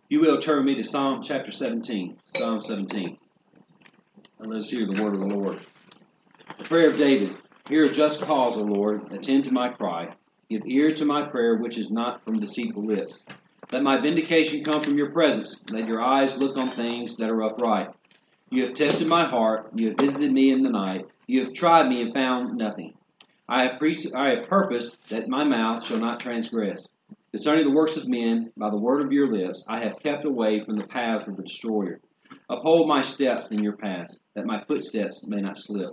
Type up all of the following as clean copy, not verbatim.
You will turn me to Psalm chapter 17. Psalm 17. And let's hear the word of the Lord. The prayer of David. Hear a just cause, O Lord. Attend to my cry. Give ear to my prayer, which is not from deceitful lips. Let my vindication come from your presence. Let your eyes look on things that are upright. You have tested my heart. You have visited me in the night. You have tried me and found nothing. I have purposed that my mouth shall not transgress. Concerning the works of men, by the word of your lips, I have kept away from the paths of the destroyer. Uphold my steps in your paths, that my footsteps may not slip.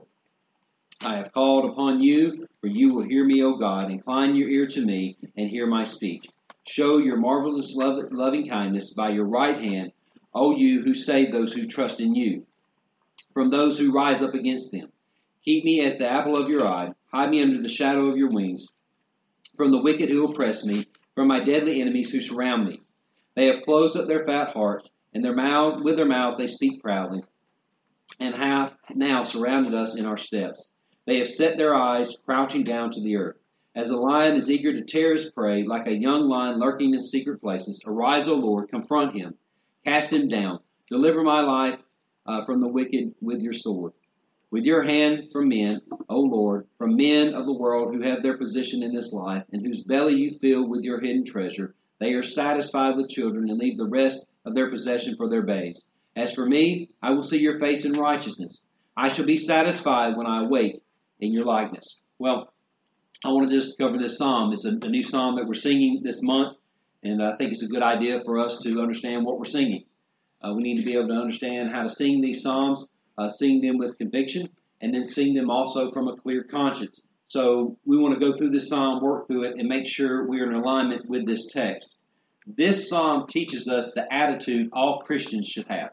I have called upon you, for you will hear me, O God. Incline your ear to me, and hear my speech. Show your marvelous loving kindness by your right hand, O you who save those who trust in you, from those who rise up against them. Keep me as the apple of your eye. Hide me under the shadow of your wings, from the wicked who oppress me, from my deadly enemies who surround me. They have closed up their fat hearts, and with their mouths they speak proudly, and have now surrounded us in our steps. They have set their eyes crouching down to the earth. As a lion is eager to tear his prey, like a young lion lurking in secret places, arise, O Lord, confront him, cast him down. Deliver my life from the wicked with your sword. With your hand from men, O Lord, from men of the world who have their position in this life, and whose belly you fill with your hidden treasure. They are satisfied with children and leave the rest of their possession for their babes. As for me, I will see your face in righteousness. I shall be satisfied when I awake in your likeness. Well, I want to just cover this psalm. It's a new psalm that we're singing this month, and I think it's a good idea for us to understand what we're singing. We need to be able to understand how to sing these psalms, sing them with conviction, and then sing them also from a clear conscience. So we want to go through this psalm, work through it, and make sure we're in alignment with this text. This psalm teaches us the attitude all Christians should have.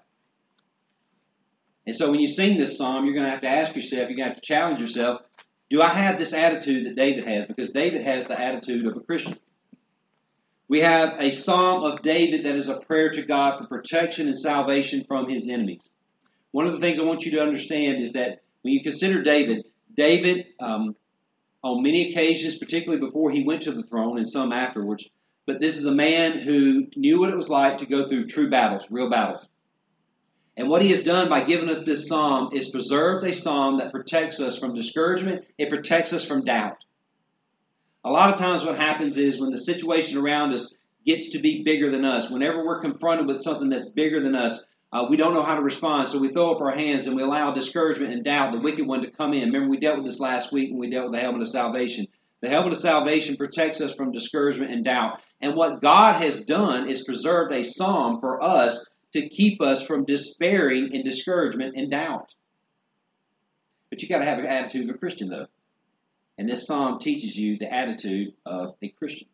And so when you sing this psalm, you're going to have to ask yourself, you're going to have to challenge yourself, do I have this attitude that David has? Because David has the attitude of a Christian. We have a psalm of David that is a prayer to God for protection and salvation from his enemies. One of the things I want you to understand is that when you consider David, on many occasions, particularly before he went to the throne and some afterwards, but this is a man who knew what it was like to go through true battles, real battles. And what he has done by giving us this psalm is preserved a psalm that protects us from discouragement. It protects us from doubt. A lot of times what happens is when the situation around us gets to be bigger than us, whenever we're confronted with something that's bigger than us, we don't know how to respond, so we throw up our hands and we allow discouragement and doubt, the wicked one, to come in. Remember, we dealt with this last week when we dealt with the helmet of salvation. The helmet of salvation protects us from discouragement and doubt. And what God has done is preserved a psalm for us to keep us from despairing in discouragement and doubt. But you got to have an attitude of a Christian, though. And this psalm teaches you the attitude of a Christian.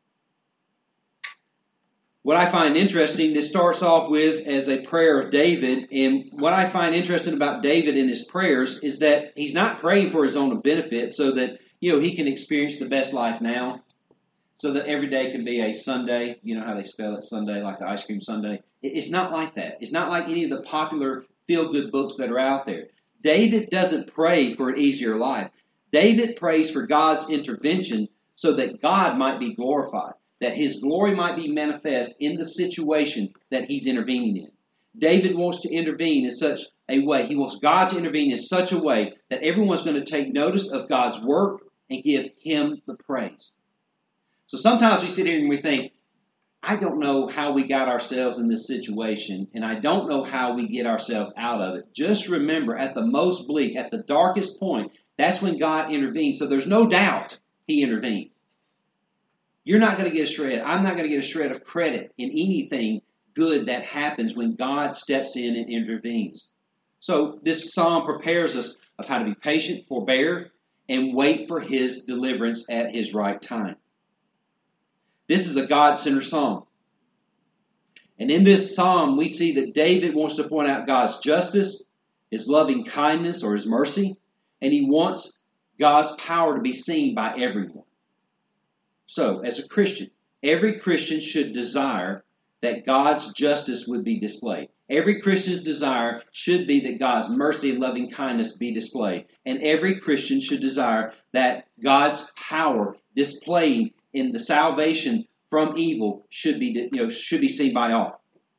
What I find interesting, this starts off with as a prayer of David, and what I find interesting about David in his prayers is that he's not praying for his own benefit so that, he can experience the best life now, so that every day can be a Sunday. You know how they spell it, Sunday, like the ice cream sundae. It's not like that. It's not like any of the popular feel-good books that are out there. David doesn't pray for an easier life. David prays for God's intervention so that God might be glorified, that his glory might be manifest in the situation that he's intervening in. David wants to intervene in such a way. He wants God to intervene in such a way that everyone's going to take notice of God's work and give him the praise. So sometimes we sit here and we think, I don't know how we got ourselves in this situation, and I don't know how we get ourselves out of it. Just remember, at the most bleak, at the darkest point, that's when God intervenes. So there's no doubt he intervened. You're not going to get a shred. I'm not going to get a shred of credit in anything good that happens when God steps in and intervenes. So this psalm prepares us of how to be patient, forbear, and wait for his deliverance at his right time. This is a God-centered psalm. And in this psalm, we see that David wants to point out God's justice, his loving kindness or his mercy, and he wants God's power to be seen by everyone. So, as a Christian, every Christian should desire that God's justice would be displayed. Every Christian's desire should be that God's mercy and loving kindness be displayed. And every Christian should desire that God's power displayed in the salvation from evil should be seen by all.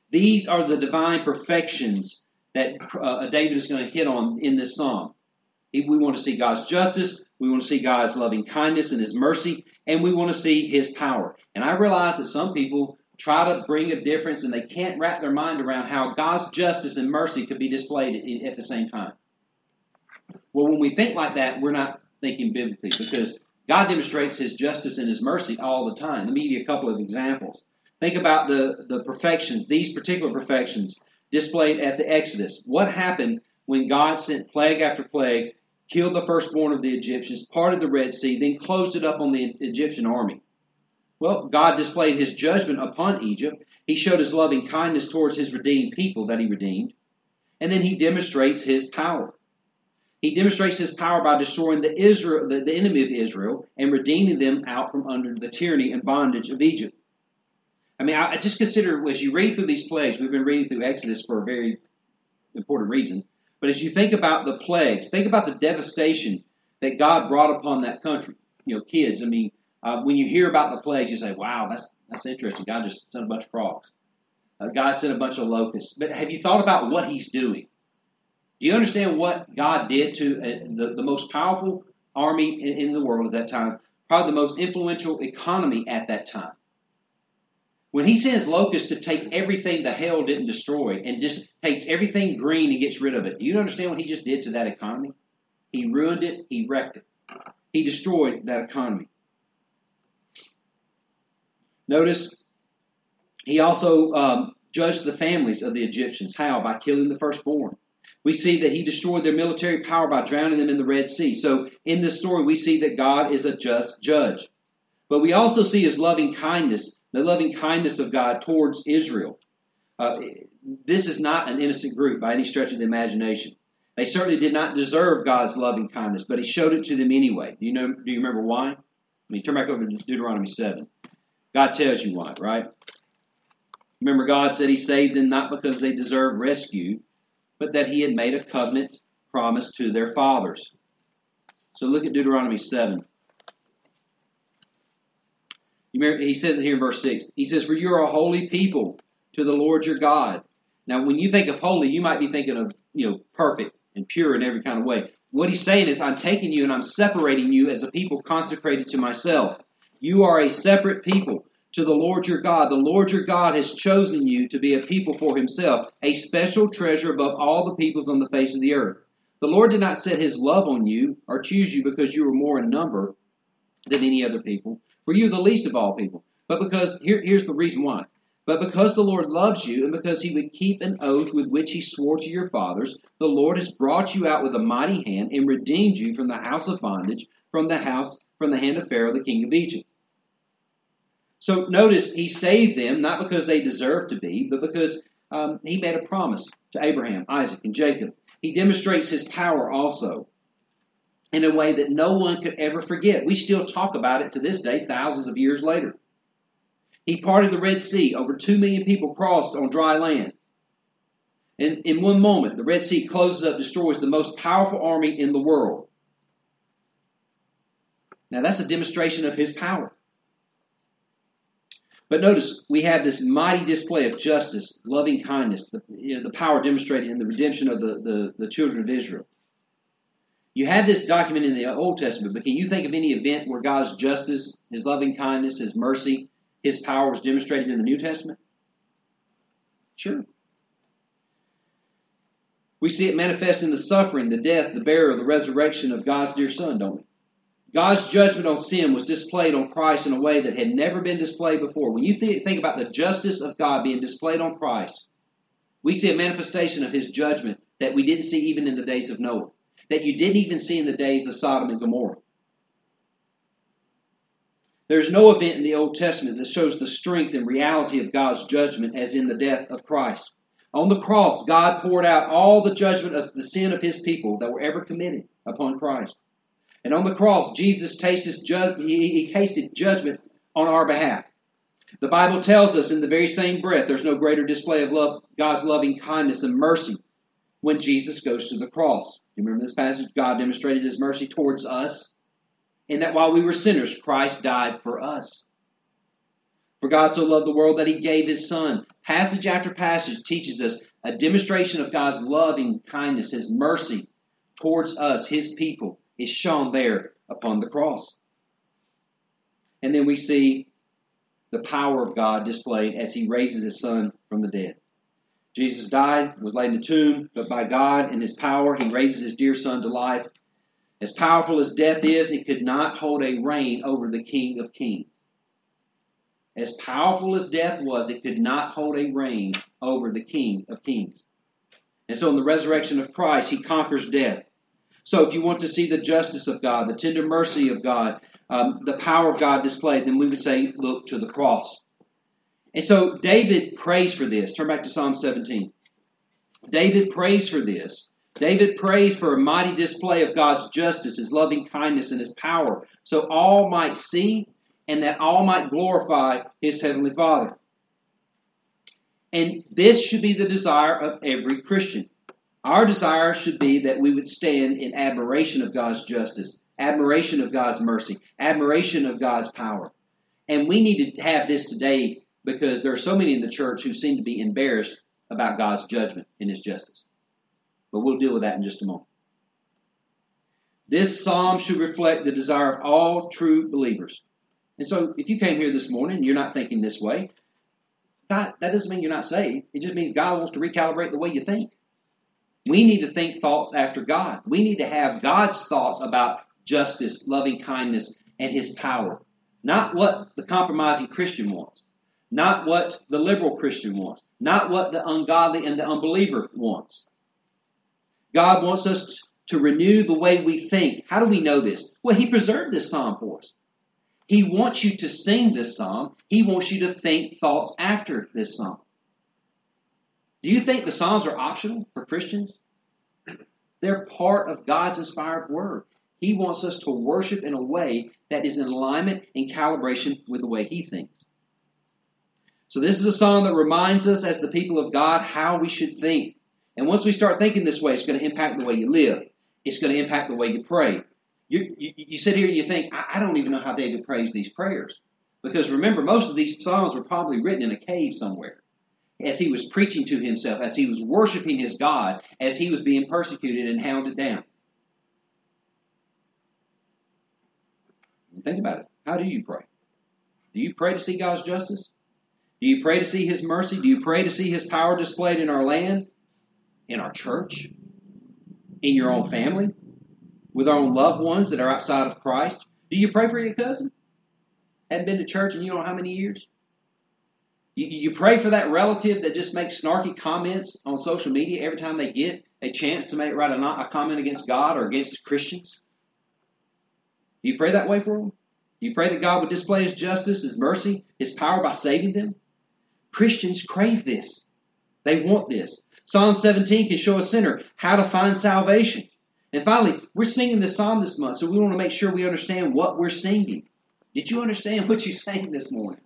These are the divine perfections that David is going to hit on in this psalm. We want to see God's justice. We want to see God's loving kindness and His mercy. And we want to see His power. And I realize that some people try to bring a difference and they can't wrap their mind around how God's justice and mercy could be displayed at the same time. Well, when we think like that, we're not thinking biblically, because God demonstrates His justice and His mercy all the time. Let me give you a couple of examples. Think about the perfections, these particular perfections displayed at the Exodus. What happened when God sent plague after plague, killed the firstborn of the Egyptians, parted the Red Sea, then closed it up on the Egyptian army? Well, God displayed His judgment upon Egypt. He showed His loving kindness towards His redeemed people that He redeemed. And then He demonstrates His power. He demonstrates His power by destroying the enemy of Israel and redeeming them out from under the tyranny and bondage of Egypt. I mean, I just consider, as you read through these plagues, we've been reading through Exodus for a very important reason, but as you think about the plagues, think about the devastation that God brought upon that country. You know, kids, I mean, when you hear about the plagues, you say, wow, that's interesting. God just sent a bunch of frogs. God sent a bunch of locusts. But have you thought about what He's doing? Do you understand what God did to the most powerful army in the world at that time, probably the most influential economy at that time? When He sends locusts to take everything the hail didn't destroy and just takes everything green and gets rid of it, do you understand what He just did to that economy? He ruined it. He wrecked it. He destroyed that economy. Notice He also judged the families of the Egyptians. How? By killing the firstborn. We see that He destroyed their military power by drowning them in the Red Sea. So in this story, we see that God is a just judge. But we also see His loving kindness, the loving kindness of God towards Israel. This is not an innocent group by any stretch of the imagination. They certainly did not deserve God's loving kindness, but He showed it to them anyway. Do you remember why? I mean, turn back over to Deuteronomy 7. God tells you why, right? Remember, God said He saved them not because they deserved rescue, but that He had made a covenant promise to their fathers. So look at Deuteronomy 7. He says it here in verse 6. He says, "For you are a holy people to the Lord your God." Now, when you think of holy, you might be thinking of, perfect and pure in every kind of way. What He's saying is, I'm taking you and I'm separating you as a people consecrated to myself. You are a separate people to the Lord your God. The Lord your God has chosen you to be a people for Himself, a special treasure above all the peoples on the face of the earth. The Lord did not set His love on you or choose you because you were more in number than any other people, for you are the least of all people. But because, here's the reason why. But because the Lord loves you, and because He would keep an oath with which He swore to your fathers, the Lord has brought you out with a mighty hand and redeemed you from the house of bondage, from the hand of Pharaoh, the king of Egypt. So notice He saved them, not because they deserved to be, but because He made a promise to Abraham, Isaac, and Jacob. He demonstrates His power also in a way that no one could ever forget. We still talk about it to this day, thousands of years later. He parted the Red Sea. Over 2 million people crossed on dry land. And in one moment, the Red Sea closes up, destroys the most powerful army in the world. Now that's a demonstration of His power. But notice, we have this mighty display of justice, loving kindness, the power demonstrated in the redemption of the children of Israel. You have this document in the Old Testament, but can you think of any event where God's justice, His loving kindness, His mercy, His power was demonstrated in the New Testament? Sure. We see it manifest in the suffering, the death, the burial, the resurrection of God's dear Son, don't we? God's judgment on sin was displayed on Christ in a way that had never been displayed before. When you think about the justice of God being displayed on Christ, we see a manifestation of His judgment that we didn't see even in the days of Noah, that you didn't even see in the days of Sodom and Gomorrah. There's no event in the Old Testament that shows the strength and reality of God's judgment as in the death of Christ. On the cross, God poured out all the judgment of the sin of His people that were ever committed upon Christ. And on the cross, Jesus tasted judgment on our behalf. The Bible tells us in the very same breath, there's no greater display of love, God's loving kindness and mercy when Jesus goes to the cross. You remember this passage? God demonstrated His mercy towards us, in that while we were sinners, Christ died for us. For God so loved the world that he gave his Son. Passage after passage teaches us a demonstration of God's loving kindness, his mercy towards us, his people, is shown there upon the cross. And then we see the power of God displayed as he raises his Son from the dead. Jesus died, was laid in the tomb, but by God and his power, he raises his dear Son to life. As powerful as death is, it could not hold a reign over the King of Kings. As powerful as death was, it could not hold a reign over the King of Kings. And so in the resurrection of Christ, he conquers death. So if you want to see the justice of God, the tender mercy of God, the power of God displayed, then we would say, look to the cross. And so David prays for this. Turn back to Psalm 17. David prays for this. David prays for a mighty display of God's justice, his loving kindness, and his power, so all might see and that all might glorify his heavenly Father. And this should be the desire of every Christian. Our desire should be that we would stand in admiration of God's justice, admiration of God's mercy, admiration of God's power. And we need to have this today because there are so many in the church who seem to be embarrassed about God's judgment and his justice. But we'll deal with that in just a moment. This psalm should reflect the desire of all true believers. And so if you came here this morning and you're not thinking this way, that doesn't mean you're not saved. It just means God wants to recalibrate the way you think. We need to think thoughts after God. We need to have God's thoughts about justice, loving kindness, and his power. Not what the compromising Christian wants. Not what the liberal Christian wants. Not what the ungodly and the unbeliever wants. God wants us to renew the way we think. How do we know this? Well, he preserved this psalm for us. He wants you to sing this psalm. He wants you to think thoughts after this psalm. Do you think the psalms are optional for Christians? They're part of God's inspired word. He wants us to worship in a way that is in alignment and calibration with the way he thinks. So this is a psalm that reminds us as the people of God how we should think. And once we start thinking this way, it's going to impact the way you live. It's going to impact the way you pray. You sit here and you think, I don't even know how David prays these prayers. Because remember, most of these psalms were probably written in a cave somewhere. As he was preaching to himself, as he was worshiping his God, as he was being persecuted and hounded down. Think about it. How do you pray? Do you pray to see God's justice? Do you pray to see his mercy? Do you pray to see his power displayed in our land, in our church, in your own family, with our own loved ones that are outside of Christ? Do you pray for your cousin? Hadn't been to church in you know how many years? You pray for that relative that just makes snarky comments on social media every time they get a chance to write a comment against God or against Christians? Do you pray that way for them? Do you pray that God would display his justice, his mercy, his power by saving them? Christians crave this. They want this. Psalm 17 can show a sinner how to find salvation. And finally, we're singing this psalm this month, so we want to make sure we understand what we're singing. Did you understand what you sang this morning?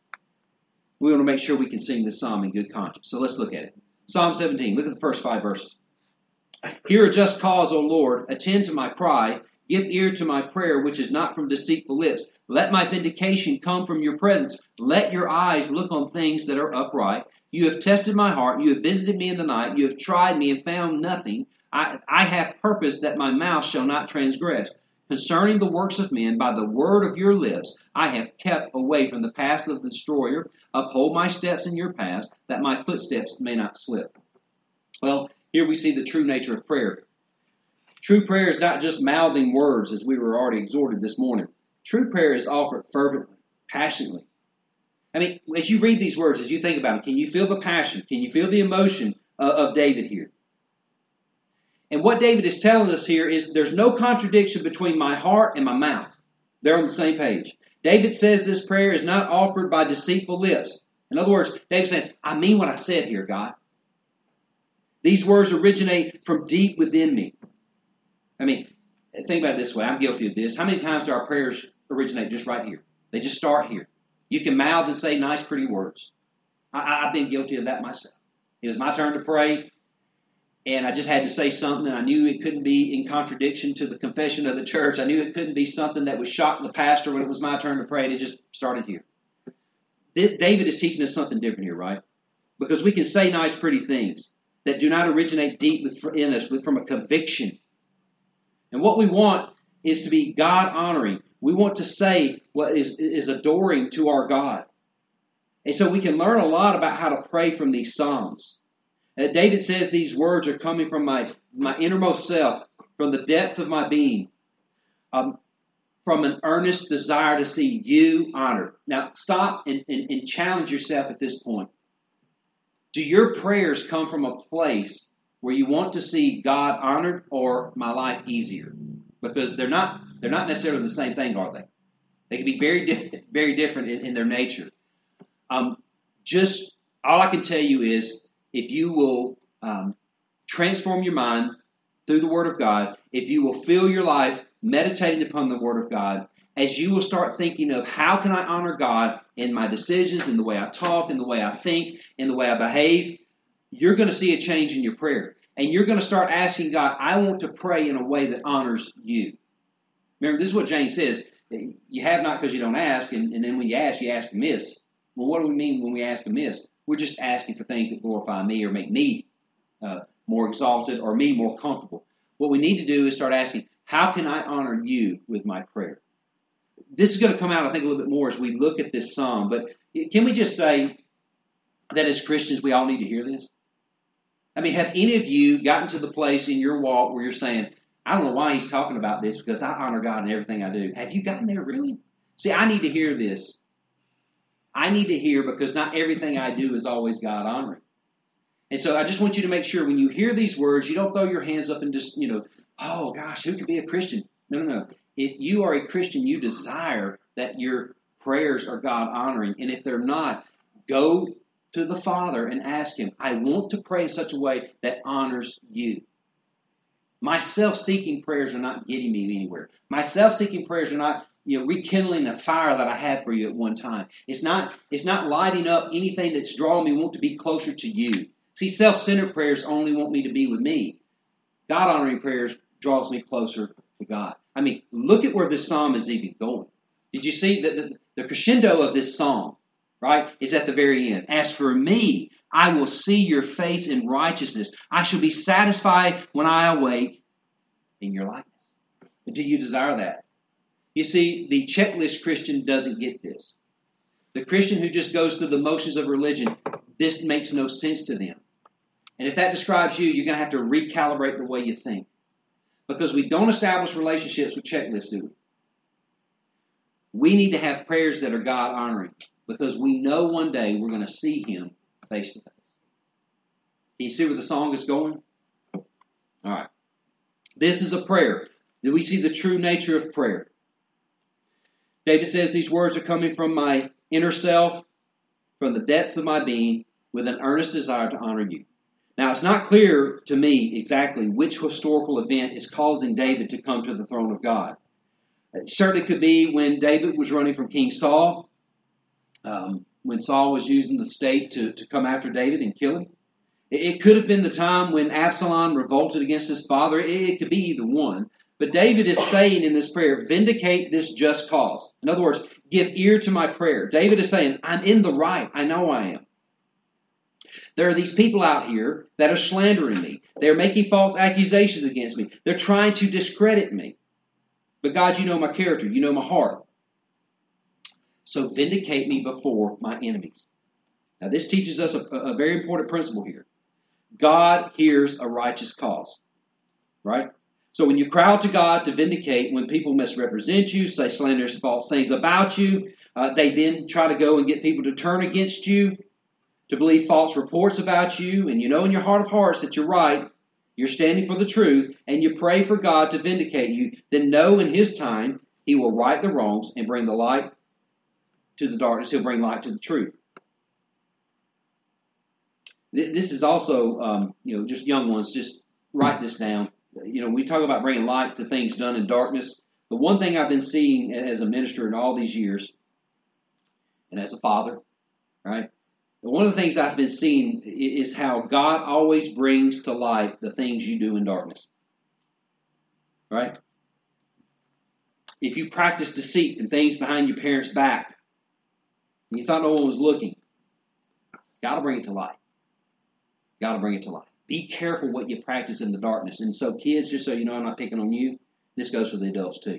We want to make sure we can sing this psalm in good conscience. So let's look at it. Psalm 17, look at the first 5 verses. Hear a just cause, O Lord. Attend to my cry. Give ear to my prayer, which is not from deceitful lips. Let my vindication come from your presence. Let your eyes look on things that are upright. You have tested my heart. You have visited me in the night. You have tried me and found nothing. I have purposed that my mouth shall not transgress. Concerning the works of men, by the word of your lips, I have kept away from the paths of the destroyer. Uphold my steps in your paths, that my footsteps may not slip. Well, here we see the true nature of prayer. True prayer is not just mouthing words, as we were already exhorted this morning. True prayer is offered fervently, passionately. I mean, as you read these words, as you think about them, can you feel the passion? Can you feel the emotion of David here? And what David is telling us here is there's no contradiction between my heart and my mouth. They're on the same page. David says this prayer is not offered by deceitful lips. In other words, David's saying, I mean what I said here, God. These words originate from deep within me. I mean, think about it this way. I'm guilty of this. How many times do our prayers originate just right here? They just start here. You can mouth and say nice, pretty words. I've been guilty of that myself. It was my turn to pray, and I just had to say something, and I knew it couldn't be in contradiction to the confession of the church. I knew it couldn't be something that would shock the pastor when it was my turn to pray, and it just started here. David is teaching us something different here, right? Because we can say nice, pretty things that do not originate deep within us from a conviction. And what we want is to be God-honoring. We want to say what is adoring to our God. And so we can learn a lot about how to pray from these Psalms. David says these words are coming from my innermost self, from the depths of my being, from an earnest desire to see you honored. Now, stop and challenge yourself at this point. Do your prayers come from a place where you want to see God honored or my life easier? Because they're not necessarily the same thing, are they? They can be very different in their nature. Just all I can tell you is if you will transform your mind through the Word of God, if you will fill your life meditating upon the Word of God, as you will start thinking of how can I honor God in my decisions, in the way I talk, in the way I think, in the way I behave, you're going to see a change in your prayer. And you're going to start asking God, I want to pray in a way that honors you. Remember, this is what James says. You have not because you don't ask, and then when you ask amiss. Well, what do we mean when we ask amiss? We're just asking for things that glorify me or make me more exalted or me more comfortable. What we need to do is start asking, how can I honor you with my prayer? This is going to come out, I think, a little bit more as we look at this psalm. But can we just say that as Christians, we all need to hear this? I mean, have any of you gotten to the place in your walk where you're saying, I don't know why he's talking about this because I honor God in everything I do. Have you gotten there really? See, I need to hear this. I need to hear because not everything I do is always God honoring. And so I just want you to make sure when you hear these words, you don't throw your hands up and just, oh gosh, who could be a Christian? No. If you are a Christian, you desire that your prayers are God honoring. And if they're not, go to the Father and ask Him, I want to pray in such a way that honors you. My self-seeking prayers are not getting me anywhere. My self-seeking prayers are not rekindling the fire that I had for you at one time. It's not lighting up anything that's drawing me want to be closer to you. See, self-centered prayers only want me to be with me. God-honoring prayers draws me closer to God. I mean, look at where this psalm is even going. Did you see that the crescendo of this psalm, right, is at the very end? As for me, I will see your face in righteousness. I shall be satisfied when I awake in your likeness. Do you desire that? You see, the checklist Christian doesn't get this. The Christian who just goes through the motions of religion, this makes no sense to them. And if that describes you, you're going to have to recalibrate the way you think. Because we don't establish relationships with checklists, do we? We need to have prayers that are God-honoring. Because we know one day we're going to see Him face to face. Can you see where the song is going? All right. This is a prayer. Do we see the true nature of prayer? David says these words are coming from my inner self, from the depths of my being, with an earnest desire to honor you. Now, it's not clear to me exactly which historical event is causing David to come to the throne of God. It certainly could be when David was running from King Saul, when Saul was using the state to come after David and kill him. It could have been the time when Absalom revolted against his father. It could be either one. But David is saying in this prayer, vindicate this just cause. In other words, give ear to my prayer. David is saying, I'm in the right. I know I am. There are these people out here that are slandering me. They're making false accusations against me. They're trying to discredit me. But God, you know my character. You know my heart. So vindicate me before my enemies. Now this teaches us a very important principle here. God hears a righteous cause. Right? So when you cry out to God to vindicate, when people misrepresent you, say slanderous false things about you, they then try to go and get people to turn against you, to believe false reports about you, and you know in your heart of hearts that you're right, you're standing for the truth, and you pray for God to vindicate you, then know in His time He will right the wrongs and bring the light to the darkness. He'll bring light to the truth. This is also, just young ones, just write this down. We talk about bringing light to things done in darkness. The one thing I've been seeing as a minister in all these years, and as a father, right? One of the things I've been seeing is how God always brings to light the things you do in darkness. Right? If you practice deceit and things behind your parents' back, and you thought no one was looking, got to bring it to light. Got to bring it to light. Be careful what you practice in the darkness. And so kids, just so you know, I'm not picking on you, this goes for the adults too.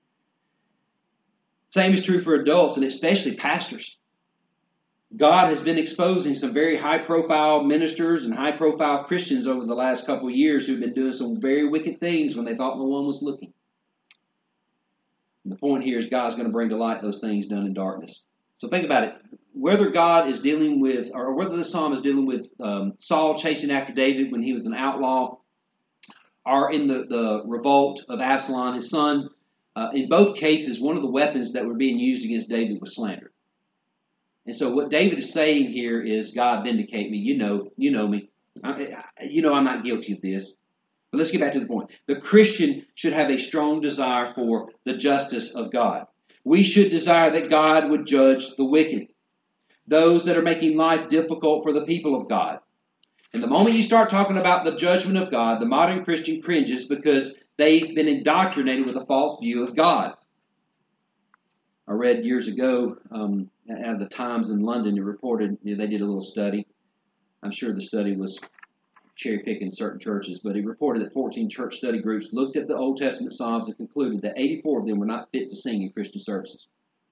Same is true for adults and especially pastors. God has been exposing some very high-profile ministers and high-profile Christians over the last couple of years who've been doing some very wicked things when they thought no one was looking. And the point here is God's going to bring to light those things done in darkness. So think about it. Whether God is dealing with, or whether the psalm is dealing with Saul chasing after David when he was an outlaw, or in the revolt of Absalom, his son, in both cases, one of the weapons that were being used against David was slander. And so what David is saying here is, God, vindicate me. You know me. You know I'm not guilty of this. But let's get back to the point. The Christian should have a strong desire for the justice of God. We should desire that God would judge the wicked, those that are making life difficult for the people of God. And the moment you start talking about the judgment of God, the modern Christian cringes because they've been indoctrinated with a false view of God. I read years ago out of the Times in London, it reported, they did a little study. I'm sure the study was cherry-picking certain churches, but it reported that 14 church study groups looked at the Old Testament Psalms and concluded that 84 of them were not fit to sing in Christian services.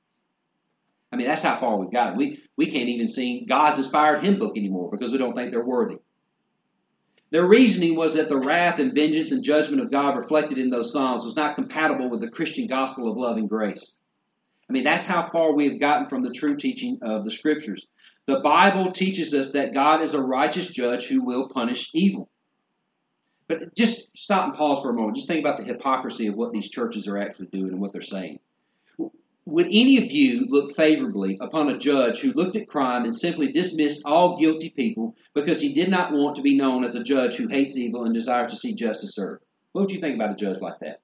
I mean, that's how far we've gotten. We can't even sing God's inspired hymn book anymore because we don't think they're worthy. Their reasoning was that the wrath and vengeance and judgment of God reflected in those Psalms was not compatible with the Christian gospel of love and grace. I mean, that's how far we have gotten from the true teaching of the Scriptures. The Bible teaches us that God is a righteous judge who will punish evil. But just stop and pause for a moment. Just think about the hypocrisy of what these churches are actually doing and what they're saying. Would any of you look favorably upon a judge who looked at crime and simply dismissed all guilty people because he did not want to be known as a judge who hates evil and desires to see justice served? What would you think about a judge like that?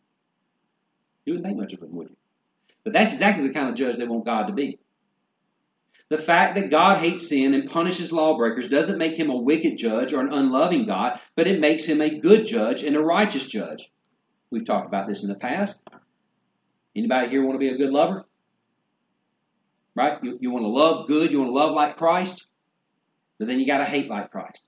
You wouldn't think much of him, would you? But that's exactly the kind of judge they want God to be. The fact that God hates sin and punishes lawbreakers doesn't make him a wicked judge or an unloving God, but it makes him a good judge and a righteous judge. We've talked about this in the past. Anybody here want to be a good lover? Right? You want to love good, you want to love like Christ, but then you got to hate like Christ.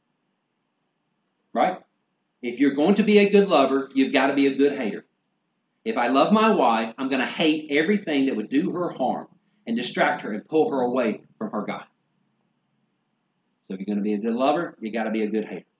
Right? If you're going to be a good lover, you've got to be a good hater. If I love my wife, I'm going to hate everything that would do her harm and distract her and pull her away from her God. So if you're going to be a good lover, you got to be a good hater.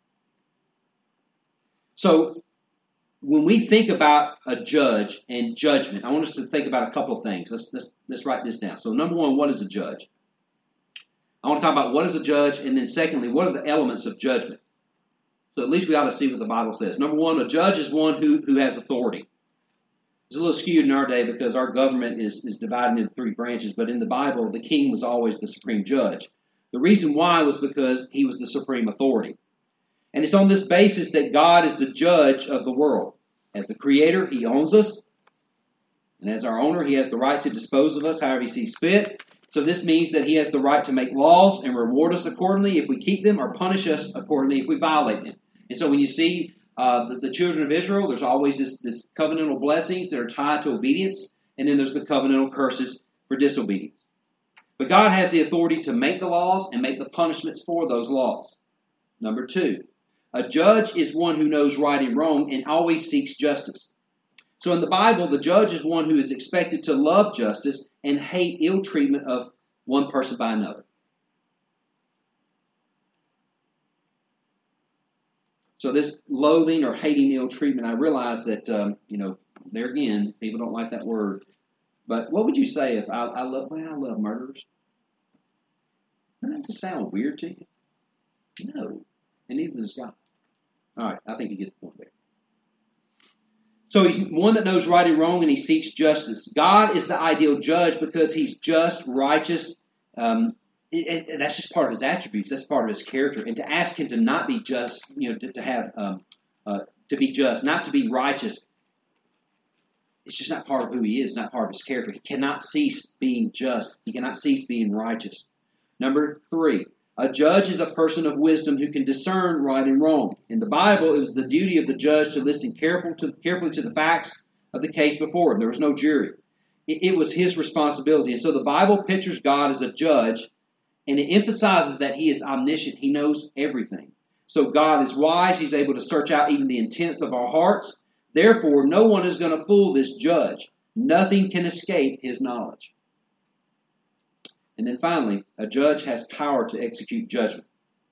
So when we think about a judge and judgment, I want us to think about a couple of things. Let's write this down. So number one, what is a judge? I want to talk about what is a judge, and then secondly, what are the elements of judgment? So at least we ought to see what the Bible says. Number one, a judge is one who has authority. It's a little skewed in our day because our government is divided into three branches, but in the Bible, the king was always the supreme judge. The reason why was because he was the supreme authority. And it's on this basis that God is the judge of the world. As the creator, he owns us. And as our owner, he has the right to dispose of us however he sees fit. So this means that he has the right to make laws and reward us accordingly if we keep them, or punish us accordingly if we violate them. And so when you see the children of Israel, there's always this covenantal blessings that are tied to obedience, and then there's the covenantal curses for disobedience. But God has the authority to make the laws and make the punishments for those laws. Number two, a judge is one who knows right and wrong and always seeks justice. So in the Bible, the judge is one who is expected to love justice and hate ill treatment of one person by another. So this loathing or hating ill treatment, I realize that, there again, people don't like that word. But what would you say if I love murderers? Doesn't that just sound weird to you? No. And neither does God. All right, I think you get the point there. So he's one that knows right and wrong, and he seeks justice. God is the ideal judge because he's just, righteous. That's just part of his attributes. That's part of his character. And to ask him to not be just, to be just, not to be righteous, it's just not part of who he is. It's not part of his character. He cannot cease being just. He cannot cease being righteous. Number three, a judge is a person of wisdom who can discern right and wrong. In the Bible, it was the duty of the judge to listen carefully to the facts of the case before him. There was no jury. It was his responsibility. And so the Bible pictures God as a judge, and it emphasizes that he is omniscient. He knows everything. So God is wise. He's able to search out even the intents of our hearts. Therefore, no one is going to fool this judge. Nothing can escape his knowledge. And then finally, a judge has power to execute judgment.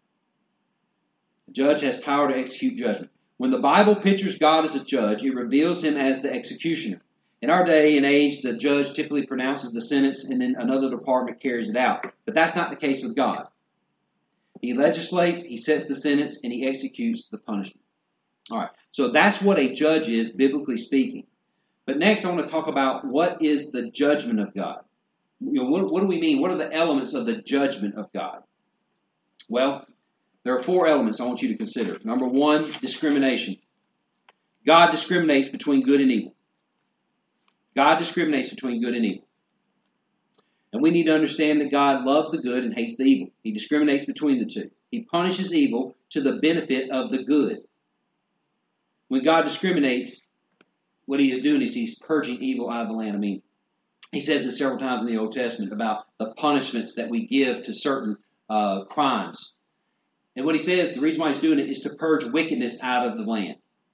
A judge has power to execute judgment. When the Bible pictures God as a judge, it reveals him as the executioner. In our day and age, the judge typically pronounces the sentence and then another department carries it out. But that's not the case with God. He legislates, he sets the sentence, and he executes the punishment. All right, so that's what a judge is, biblically speaking. But next, I want to talk about what is the judgment of God. What do we mean? What are the elements of the judgment of God? Well, there are 4 elements I want you to consider. Number 1, discrimination. God discriminates between good and evil. God discriminates between good and evil. And we need to understand that God loves the good and hates the evil. He discriminates between the two. He punishes evil to the benefit of the good. When God discriminates, what he is doing is he's purging evil out of the land. I mean, he says this several times in the Old Testament about the punishments that we give to certain crimes. And what he says, the reason why he's doing it is to purge wickedness out of the land.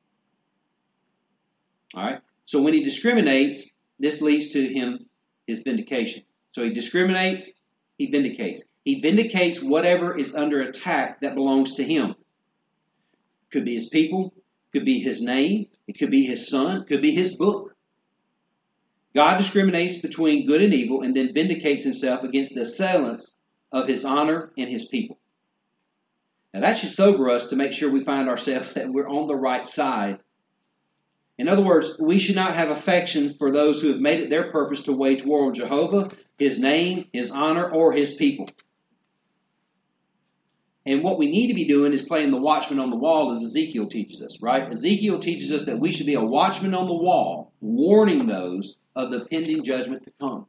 All right? So when he discriminates, this leads to him his vindication. So he discriminates, he vindicates. He vindicates whatever is under attack that belongs to him. Could be his people, could be his name, it could be his son, it could be his book. God discriminates between good and evil and then vindicates himself against the assailants of his honor and his people. Now that should sober us to make sure we find ourselves that we're on the right side. In other words, we should not have affections for those who have made it their purpose to wage war on Jehovah, his name, his honor, or his people. And what we need to be doing is playing the watchman on the wall, as Ezekiel teaches us, right? Ezekiel teaches us that we should be a watchman on the wall, warning those of the pending judgment to come.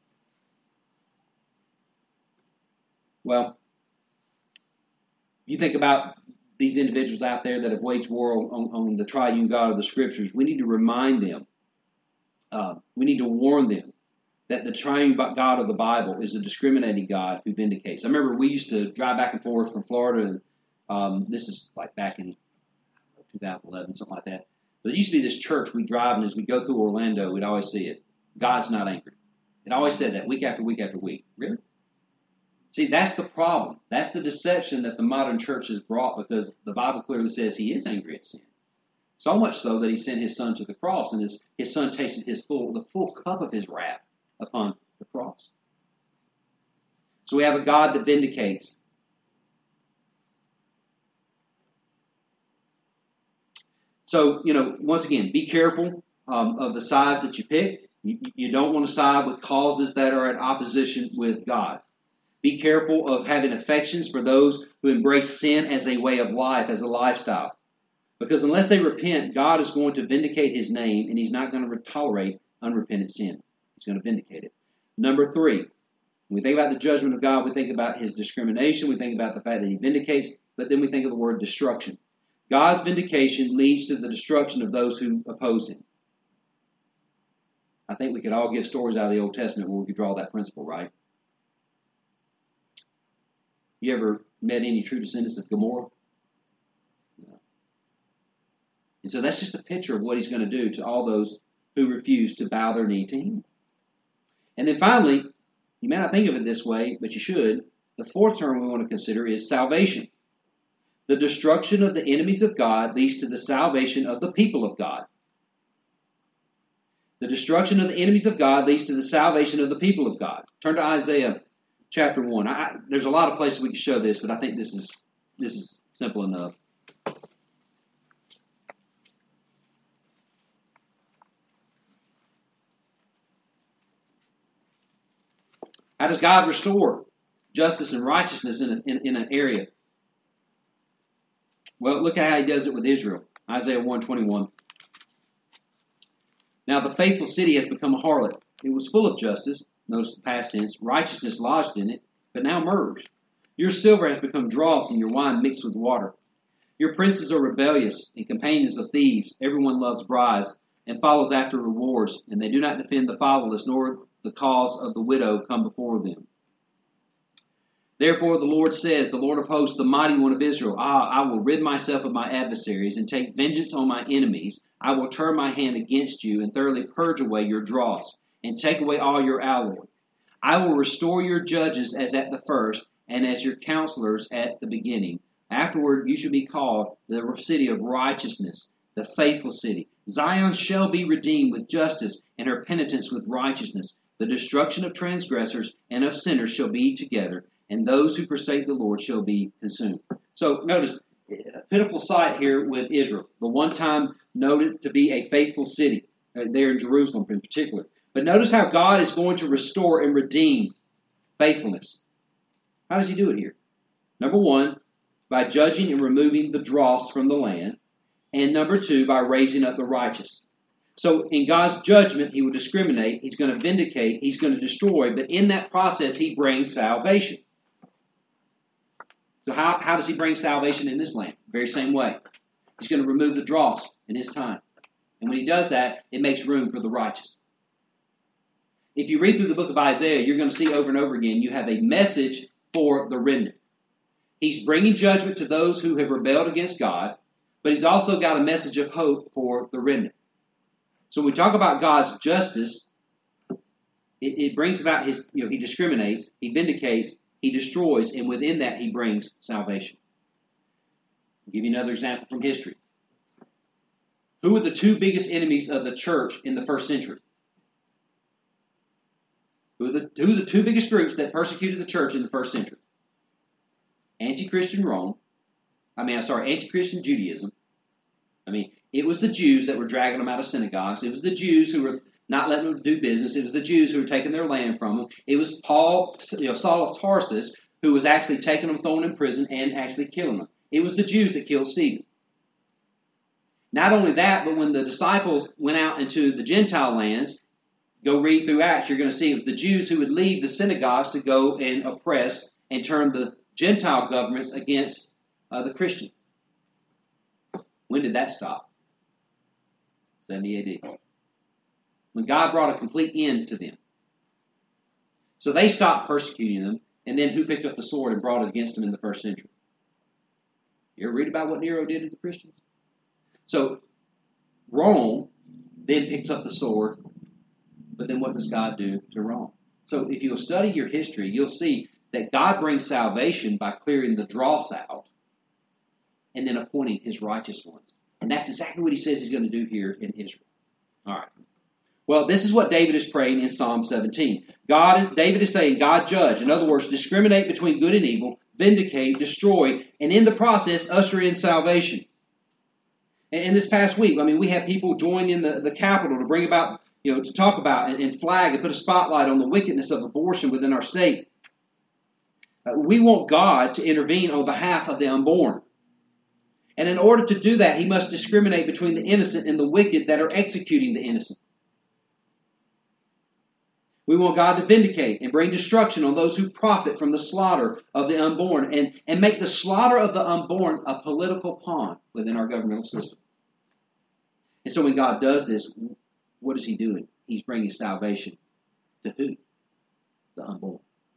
Well, you think about these individuals out there that have waged war on the triune God of the Scriptures. We need to remind them, we need to warn them that the triune God of the Bible is a discriminating God who vindicates. I remember we used to drive back and forth from Florida, and this is like back in 2011, something like that. But there used to be this church we drive, and as we go through Orlando, we'd always see it. God's not angry. It always said that week after week after week. Really? See, that's the problem. That's the deception that the modern church has brought, because the Bible clearly says he is angry at sin. So much so that he sent his son to the cross, and his son tasted the full cup of his wrath upon the cross. So we have a God that vindicates. So, once again, be careful of the sides that you pick. You don't want to side with causes that are in opposition with God. Be careful of having affections for those who embrace sin as a way of life, as a lifestyle. Because unless they repent, God is going to vindicate his name, and he's not going to tolerate unrepentant sin. He's going to vindicate it. Number 3, when we think about the judgment of God, we think about his discrimination, we think about the fact that he vindicates, but then we think of the word destruction. God's vindication leads to the destruction of those who oppose him. I think we could all give stories out of the Old Testament where we could draw that principle, right? You ever met any true descendants of Gomorrah? No. And so that's just a picture of what he's going to do to all those who refuse to bow their knee to him. And then finally, you may not think of it this way, but you should. The 4th term we want to consider is salvation. The destruction of the enemies of God leads to the salvation of the people of God. The destruction of the enemies of God leads to the salvation of the people of God. Turn to Isaiah chapter 1. There's a lot of places we can show this, but I think this is simple enough. How does God restore justice and righteousness in an area? Well, look at how he does it with Israel. Isaiah 1:21. Now the faithful city has become a harlot. It was full of justice. Notice the past tense. Righteousness lodged in it, but now murders. Your silver has become dross and your wine mixed with water. Your princes are rebellious and companions of thieves. Everyone loves bribes. and follows after rewards, and they do not defend the fatherless, nor the cause of the widow come before them. Therefore the Lord says, the Lord of hosts, the mighty one of Israel, I will rid myself of my adversaries and take vengeance on my enemies. I will turn my hand against you and thoroughly purge away your dross and take away all your alloy. I will restore your judges as at the first and as your counselors at the beginning. Afterward you shall be called the city of righteousness, the faithful city. Zion shall be redeemed with justice and her penitence with righteousness. The destruction of transgressors and of sinners shall be together, and those who forsake the Lord shall be consumed. So notice, a pitiful sight here with Israel, the one time noted to be a faithful city, there in Jerusalem in particular. But notice how God is going to restore and redeem faithfulness. How does he do it here? Number one, by judging and removing the dross from the land. And number two, by raising up the righteous. So in God's judgment, he will discriminate, he's going to vindicate, he's going to destroy, but in that process, he brings salvation. So how does he bring salvation in this land? Very same way. He's going to remove the dross in his time. And when he does that, it makes room for the righteous. If you read through the book of Isaiah, you're going to see over and over again, you have a message for the remnant. He's bringing judgment to those who have rebelled against God, but he's also got a message of hope for the remnant. So when we talk about God's justice, it brings about his, he discriminates, he vindicates, he destroys, and within that he brings salvation. I'll give you another example from history. Who were the two biggest enemies of the church in the first century? Who are the two biggest groups that persecuted the church in the first century? Anti-Christian Judaism. It was the Jews that were dragging them out of synagogues. It was the Jews who were not letting them do business. It was the Jews who were taking their land from them. It was Saul of Tarsus, who was actually taking them, throwing them in prison, and actually killing them. It was the Jews that killed Stephen. Not only that, but when the disciples went out into the Gentile lands, go read through Acts, you're going to see it was the Jews who would leave the synagogues to go and oppress and turn the Gentile governments against the Christian. When did that stop? 70 AD. When God brought a complete end to them. So they stopped persecuting them, and then who picked up the sword and brought it against them in the first century? You ever read about what Nero did to the Christians? So Rome then picks up the sword, but then what does God do to Rome? So if you'll study your history, you'll see that God brings salvation by clearing the dross out and then appointing his righteous ones. And that's exactly what he says he's going to do here in Israel. All right. Well, this is what David is praying in Psalm 17. David is saying, God judge. In other words, discriminate between good and evil, vindicate, destroy, and in the process, usher in salvation. And this past week, we have people join in the Capitol to bring about, to talk about and flag and put a spotlight on the wickedness of abortion within our state. We want God to intervene on behalf of the unborn. And in order to do that, he must discriminate between the innocent and the wicked that are executing the innocent. We want God to vindicate and bring destruction on those who profit from the slaughter of the unborn and make the slaughter of the unborn a political pawn within our governmental system. And so when God does this, what is he doing? He's bringing salvation to who? The unborn.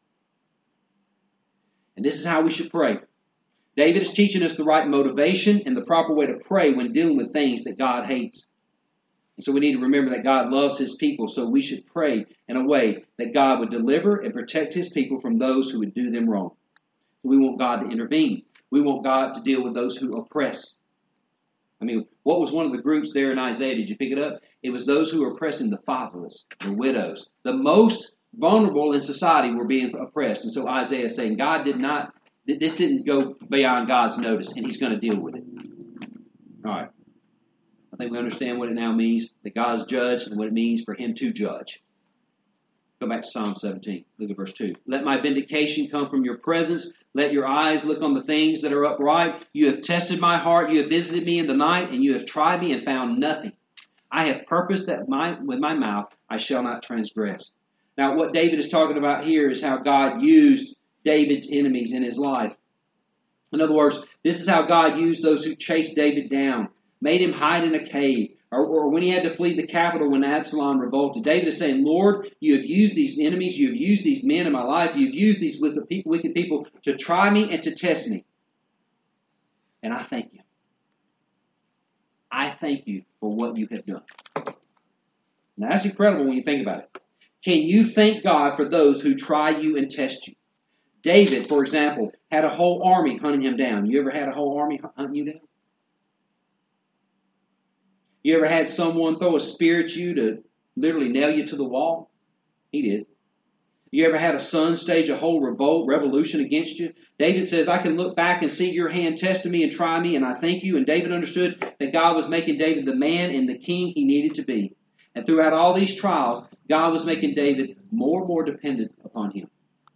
And this is how we should pray. David is teaching us the right motivation and the proper way to pray when dealing with things that God hates. And so we need to remember that God loves his people, so we should pray in a way that God would deliver and protect his people from those who would do them wrong. We want God to intervene. We want God to deal with those who oppress. What was one of the groups there in Isaiah? Did you pick it up? It was those who were oppressing the fatherless, the widows. The most vulnerable in society were being oppressed. And so Isaiah is saying this didn't go beyond God's notice, and he's going to deal with it. All right. I think we understand what it now means, that God is judge, and what it means for him to judge. Go back to Psalm 17. Look at verse 2. Let my vindication come from your presence. Let your eyes look on the things that are upright. You have tested my heart. You have visited me in the night, and you have tried me and found nothing. I have purposed that with my mouth I shall not transgress. Now, what David is talking about here is how God used David's enemies in his life. In other words, this is how God used those who chased David down, made him hide in a cave, or when he had to flee the capital when Absalom revolted. David is saying, Lord, you have used these enemies, you have used these men in my life, you've used these wicked people to try me and to test me. And I thank you. I thank you for what you have done. Now that's incredible when you think about it. Can you thank God for those who try you and test you? David, for example, had a whole army hunting him down. You ever had a whole army hunting you down? You ever had someone throw a spear at you to literally nail you to the wall? He did. You ever had a son stage a whole revolution against you? David says, I can look back and see your hand testing me and try me, and I thank you. And David understood that God was making David the man and the king he needed to be. And throughout all these trials, God was making David more and more dependent upon him.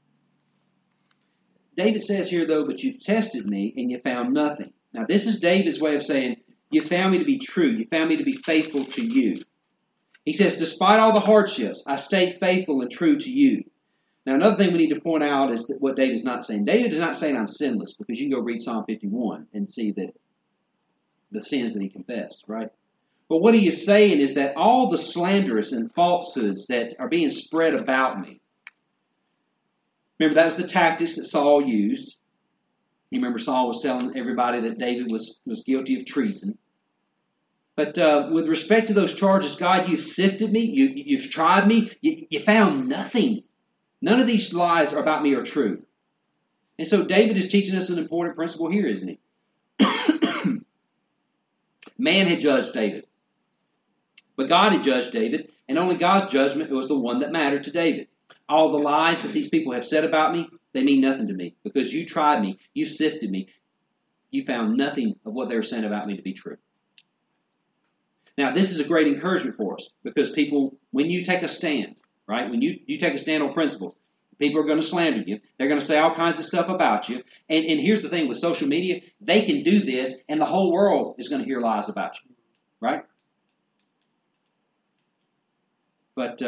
David says here, though, but you tested me and you found nothing. Now, this is David's way of saying, you found me to be true. You found me to be faithful to you. He says, despite all the hardships, I stayed faithful and true to you. Now, another thing we need to point out is that what David's not saying. David is not saying I'm sinless, because you can go read Psalm 51 and see that the sins that he confessed, right? But what he is saying is that all the slanderous and falsehoods that are being spread about me. Remember, that was the tactics that Saul used. You remember Saul was telling everybody that David was guilty of treason. But with respect to those charges, God, you've sifted me, you've tried me, you found nothing. None of these lies about me are true. And so David is teaching us an important principle here, isn't he? Man had judged David. But God had judged David, and only God's judgment was the one that mattered to David. All the lies that these people have said about me, they mean nothing to me, because you tried me, you sifted me, you found nothing of what they were saying about me to be true. Now, this is a great encouragement for us, because people, when you take a stand, right, when you take a stand on principles, people are going to slander you. They're going to say all kinds of stuff about you. And here's the thing with social media, they can do this, and the whole world is going to hear lies about you, right? But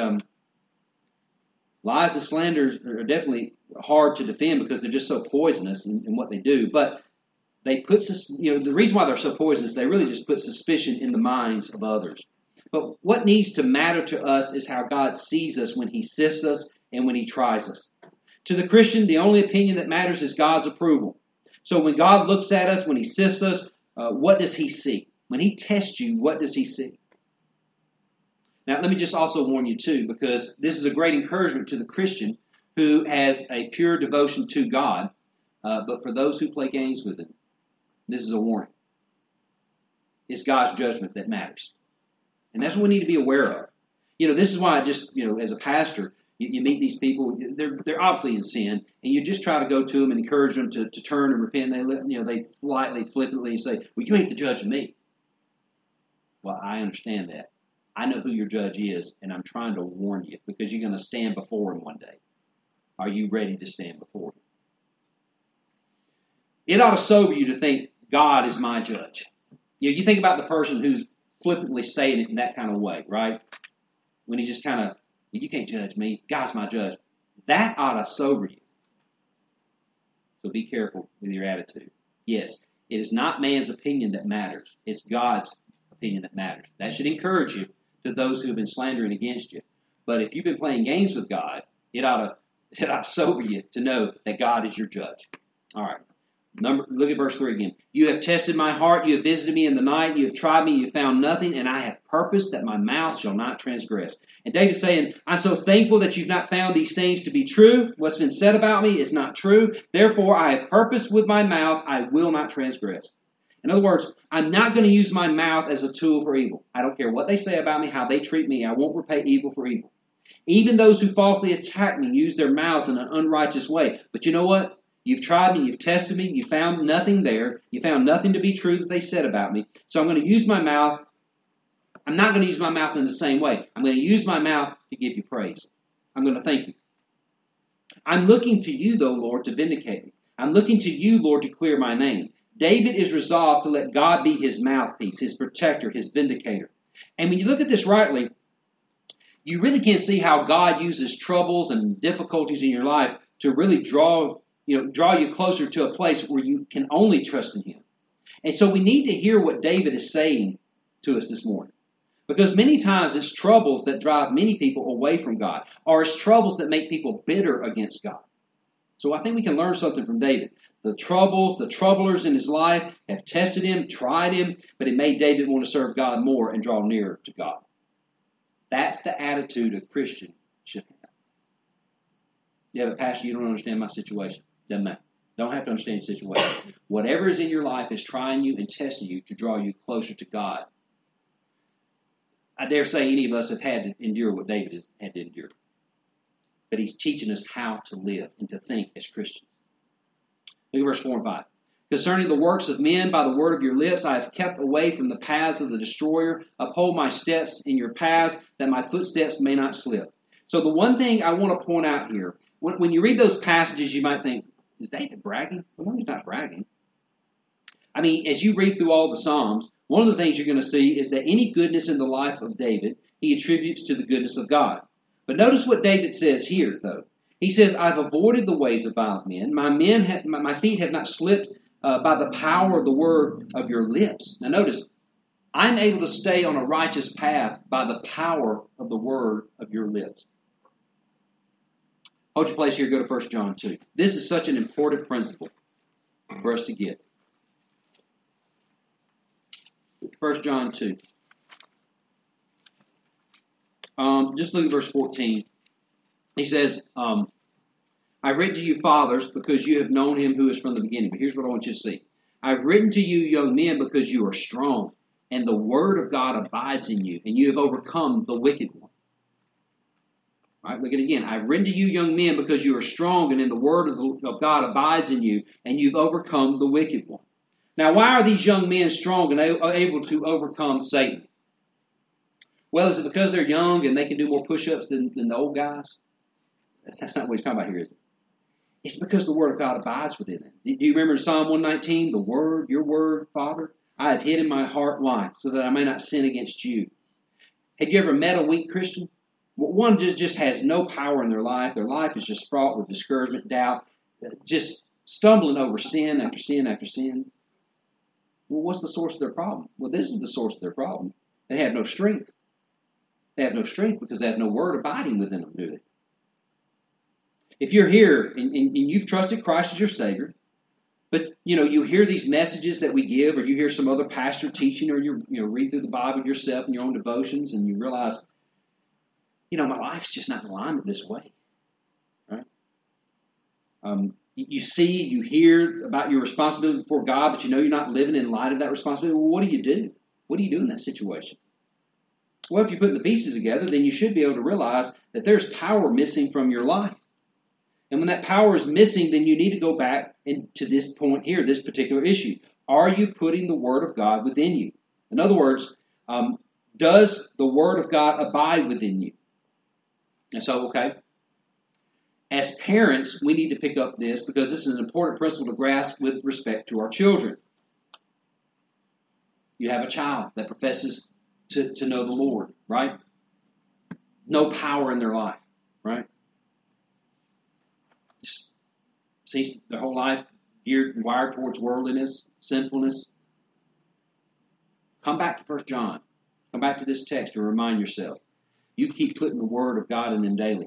lies and slanders are definitely hard to defend because they're just so poisonous in what they do. But they put, the reason why they're so poisonous, they really just put suspicion in the minds of others. But what needs to matter to us is how God sees us when he sifts us and when he tries us. To the Christian, the only opinion that matters is God's approval. So when God looks at us, when he sifts us, what does he see? When he tests you, what does he see? Now, let me just also warn you, too, because this is a great encouragement to the Christian who has a pure devotion to God. But for those who play games with him, this is a warning. It's God's judgment that matters. And that's what we need to be aware of. This is why I just, as a pastor, you meet these people, they're obviously in sin, and you just try to go to them and encourage them to turn and repent. They lightly, flippantly say, well, you ain't the judge of me. Well, I understand that. I know who your judge is, and I'm trying to warn you because you're going to stand before him one day. Are you ready to stand before him? It ought to sober you to think God is my judge. You think about the person who's flippantly saying it in that kind of way, right? When he just kind of, you can't judge me. God's my judge. That ought to sober you. So be careful with your attitude. Yes, it is not man's opinion that matters. It's God's opinion that matters. That should encourage you to those who have been slandering against you. But if you've been playing games with God, it ought to sober you to know that God is your judge. All right. Look at verse 3 again. You have tested my heart. You have visited me in the night. You have tried me. You have found nothing. And I have purposed that my mouth shall not transgress. And David's saying, I'm so thankful that you've not found these things to be true. What's been said about me is not true. Therefore, I have purposed with my mouth. I will not transgress. In other words, I'm not going to use my mouth as a tool for evil. I don't care what they say about me, how they treat me. I won't repay evil for evil. Even those who falsely attack me use their mouths in an unrighteous way. But you know what? You've tried me, you've tested me, you found nothing there. You found nothing to be true that they said about me. So I'm going to use my mouth. I'm not going to use my mouth in the same way. I'm going to use my mouth to give you praise. I'm going to thank you. I'm looking to you, though, Lord, to vindicate me. I'm looking to you, Lord, to clear my name. David is resolved to let God be his mouthpiece, his protector, his vindicator. And when you look at this rightly, you really can't see how God uses troubles and difficulties in your life to really draw you closer to a place where you can only trust in him. And so we need to hear what David is saying to us this morning. Because many times it's troubles that drive many people away from God, or it's troubles that make people bitter against God. So I think we can learn something from David. The troubles, the troublers in his life have tested him, tried him, but it made David want to serve God more and draw nearer to God. That's the attitude a Christian should have. Yeah, but Pastor, you don't understand my situation. Doesn't matter. Don't have to understand your situation. Whatever is in your life is trying you and testing you to draw you closer to God. I dare say any of us have had to endure what David has had to endure. But he's teaching us how to live and to think as Christians. Look at verse 4 and 5. Concerning the works of men, by the word of your lips, I have kept away from the paths of the destroyer. Uphold my steps in your paths, that my footsteps may not slip. So the one thing I want to point out here, when you read those passages, you might think, is David bragging? Well, he's not bragging. I mean, as you read through all the Psalms, one of the things you're going to see is that any goodness in the life of David, he attributes to the goodness of God. But notice what David says here, though. He says, I've avoided the ways of violent men. My feet have not slipped by the power of the word of your lips. Now notice, I'm able to stay on a righteous path by the power of the word of your lips. Hold your place here, go to 1 John 2. This is such an important principle for us to get. 1 John 2. Just look at verse 14. He says, I've written to you, fathers, because you have known him who is from the beginning. But here's what I want you to see. I've written to you, young men, because you are strong, and the word of God abides in you, and you have overcome the wicked one. All right, look at it again. I've written to you, young men, because you are strong, and in the word of God abides in you, and you've overcome the wicked one. Now, why are these young men strong and able to overcome Satan? Well, is it because they're young and they can do more push-ups than the old guys? That's not what he's talking about here, is it? It's because the word of God abides within them. Do you remember Psalm 119? The word, your word, Father, I have hid in my heart. Why? So that I may not sin against you. Have you ever met a weak Christian? One just has no power in their life. Their life is just fraught with discouragement, doubt, just stumbling over sin after sin after sin. Well, what's the source of their problem? Well, this is the source of their problem. They have no strength. They have no strength because they have no word abiding within them, do they? If you're here and you've trusted Christ as your Savior, but you hear these messages that we give, or you hear some other pastor teaching, or you read through the Bible yourself in your own devotions, and you realize, my life's just not in alignment this way, right? You see, you hear about your responsibility before God, but you're not living in light of that responsibility. Well, what do you do? What do you do in that situation? Well, if you put the pieces together, then you should be able to realize that there's power missing from your life. And when that power is missing, then you need to go back to this point here, this particular issue. Are you putting the Word of God within you? In other words, does the Word of God abide within you? And so, okay, as parents, we need to pick up this because this is an important principle to grasp with respect to our children. You have a child that professes to know the Lord, right? No power in their life, right? Just sees their whole life geared and wired towards worldliness, sinfulness. Come back to 1 John. Come back to this text and remind yourself. You keep putting the Word of God in them daily.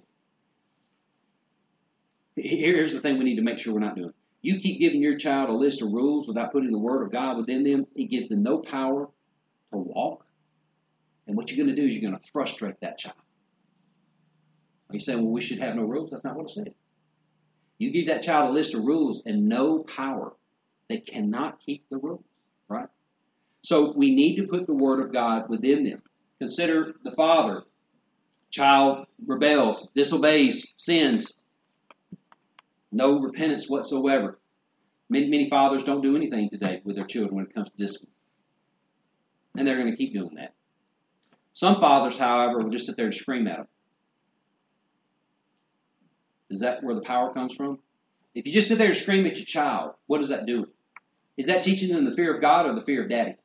Here's the thing we need to make sure we're not doing. You keep giving your child a list of rules without putting the Word of God within them. It gives them no power to walk. And what you're going to do is you're going to frustrate that child. Are you saying, well, we should have no rules? That's not what I said. You give that child a list of rules and no power. They cannot keep the rules, right? So we need to put the Word of God within them. Consider the father. Child rebels, disobeys, sins. No repentance whatsoever. Many fathers don't do anything today with their children when it comes to discipline. And they're going to keep doing that. Some fathers, however, will just sit there and scream at them. Is that where the power comes from? If you just sit there and scream at your child, what does that do? Is that teaching them the fear of God or the fear of daddy?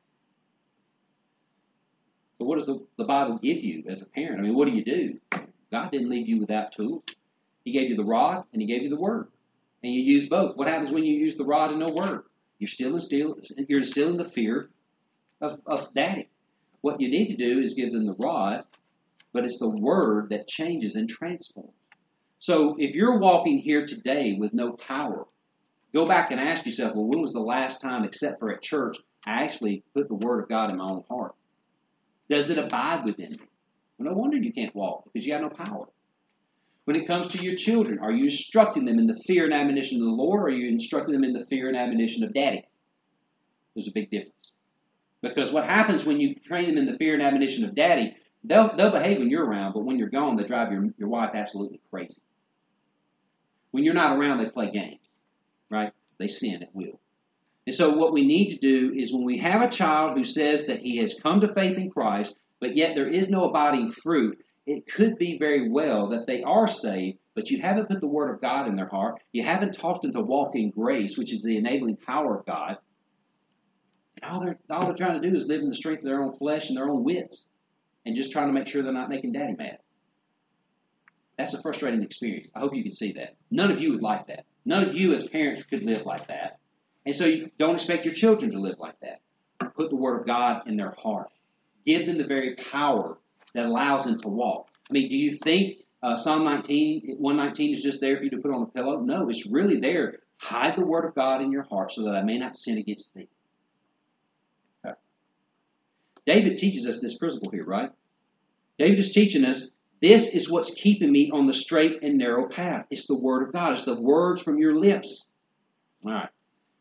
So what does the Bible give you as a parent? I mean, what do you do? God didn't leave you without tools. He gave you the rod and He gave you the word. And you use both. What happens when you use the rod and no word? You're instilling the fear of daddy. What you need to do is give them the rod, but it's the word that changes and transforms. So if you're walking here today with no power, go back and ask yourself, well, when was the last time, except for at church, I actually put the word of God in my own heart? Does it abide within me? Well, no wonder you can't walk, because you have no power. When it comes to your children, are you instructing them in the fear and admonition of the Lord, or are you instructing them in the fear and admonition of Daddy? There's a big difference. Because what happens when you train them in the fear and admonition of Daddy, they'll behave when you're around, but when you're gone, they drive your wife absolutely crazy. When you're not around, they play games, right? They sin at will. And so what we need to do is when we have a child who says that he has come to faith in Christ, but yet there is no abiding fruit, it could be very well that they are saved, but you haven't put the Word of God in their heart. You haven't taught them to walk in grace, which is the enabling power of God. And all they're trying to do is live in the strength of their own flesh and their own wits, and just trying to make sure they're not making Daddy mad. That's a frustrating experience. I hope you can see that. None of you would like that. None of you as parents could live like that. And so you don't expect your children to live like that. Put the Word of God in their heart. Give them the very power that allows them to walk. I mean, do you think Psalm 119 is just there for you to put on the pillow? No, it's really there. Hide the Word of God in your heart so that I may not sin against thee. Okay. David teaches us this principle here, right? David is teaching us, this is what's keeping me on the straight and narrow path. It's the Word of God. It's the words from your lips. All right.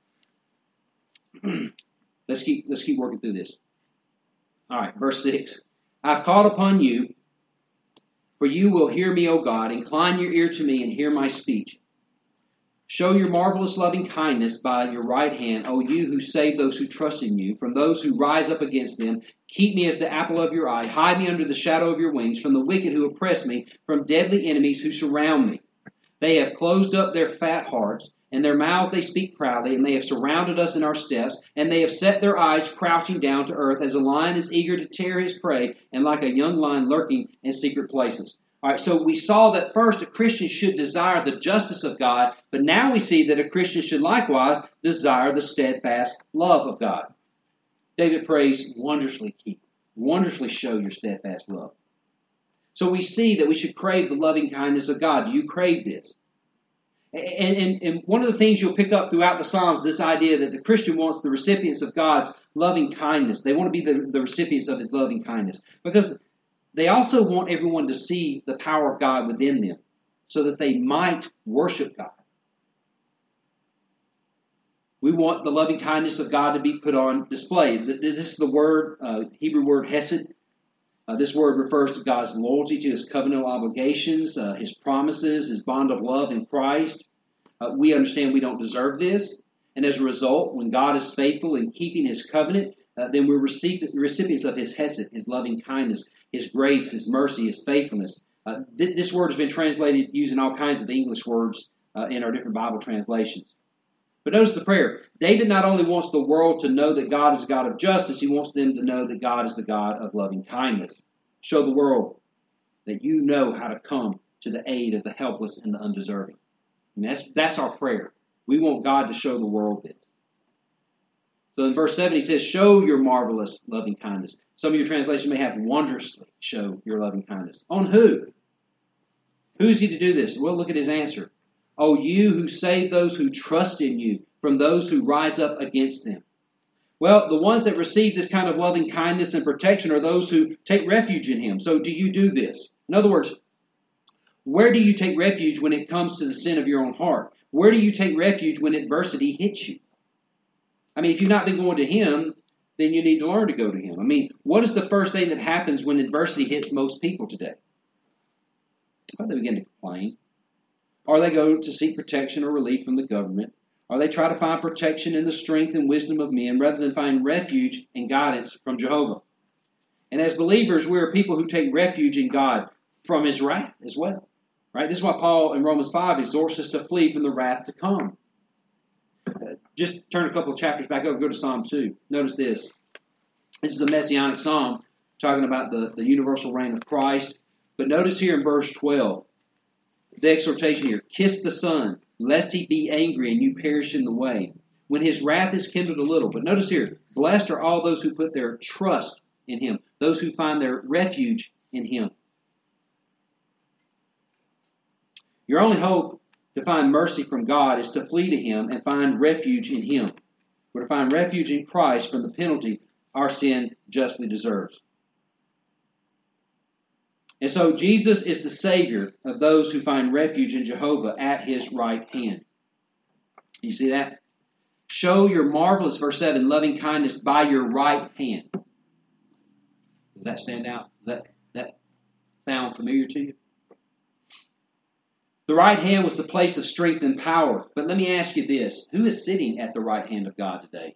Let's keep working through this. All right, verse 6. I've called upon you, for you will hear me, O God. Incline your ear to me and hear my speech. Show your marvelous loving kindness by your right hand, O you who save those who trust in you, from those who rise up against them. Keep me as the apple of your eye. Hide me under the shadow of your wings, from the wicked who oppress me, from deadly enemies who surround me. They have closed up their fat hearts, and their mouths they speak proudly, and they have surrounded us in our steps, and they have set their eyes crouching down to earth, as a lion is eager to tear his prey, and like a young lion lurking in secret places. All right, so we saw that first a Christian should desire the justice of God, but now we see that a Christian should likewise desire the steadfast love of God. David prays, wondrously keep, wondrously show your steadfast love. So we see that we should crave the loving kindness of God. Do you crave this? And one of the things you'll pick up throughout the Psalms, this idea that the Christian wants the recipients of God's loving kindness. They want to be the recipients of His loving kindness. Because they also want everyone to see the power of God within them so that they might worship God. We want the loving kindness of God to be put on display. This is the word, Hebrew word hesed. This word refers to God's loyalty to His covenantal obligations, His promises, His bond of love in Christ. We understand we don't deserve this. And as a result, when God is faithful in keeping His covenant, then we're recipients of His hesed, His loving kindness, His grace, His mercy, His faithfulness. This word has been translated using all kinds of English words in our different Bible translations. But notice the prayer. David not only wants the world to know that God is a God of justice, he wants them to know that God is the God of loving kindness. Show the world that you know how to come to the aid of the helpless and the undeserving. And that's our prayer. We want God to show the world this. So in verse 7 he says, show your marvelous loving kindness. Some of your translations may have wondrously show your loving kindness. On who? Who's he to do this? Well, look at his answer. O you who save those who trust in you from those who rise up against them. Well, the ones that receive this kind of loving kindness and protection are those who take refuge in Him. So do you do this? In other words, where do you take refuge when it comes to the sin of your own heart? Where do you take refuge when adversity hits you? I mean, if you've not been going to Him, then you need to learn to go to Him. I mean, what is the first thing that happens when adversity hits most people today? Well, they begin to complain. Or they go to seek protection or relief from the government. Or they try to find protection in the strength and wisdom of men rather than find refuge and guidance from Jehovah. And as believers, we are people who take refuge in God from His wrath as well. Right? This is why Paul in Romans 5 exhorts us to flee from the wrath to come. Just turn a couple of chapters back over, go to Psalm 2. Notice this. This is a messianic psalm talking about the universal reign of Christ. But notice here in verse 12, the exhortation here, kiss the Son, lest He be angry and you perish in the way, when His wrath is kindled a little. But notice here, blessed are all those who put their trust in Him. those who find their refuge in Him. Your only hope to find mercy from God is to flee to Him and find refuge in Him. We're to find refuge in Christ from the penalty our sin justly deserves. And so Jesus is the Savior of those who find refuge in Jehovah at His right hand. You see that? Show your marvelous, verse 7, loving kindness by your right hand. Does that stand out? Does that sound familiar to you? The right hand was the place of strength and power. But let me ask you this. Who is sitting at the right hand of God today?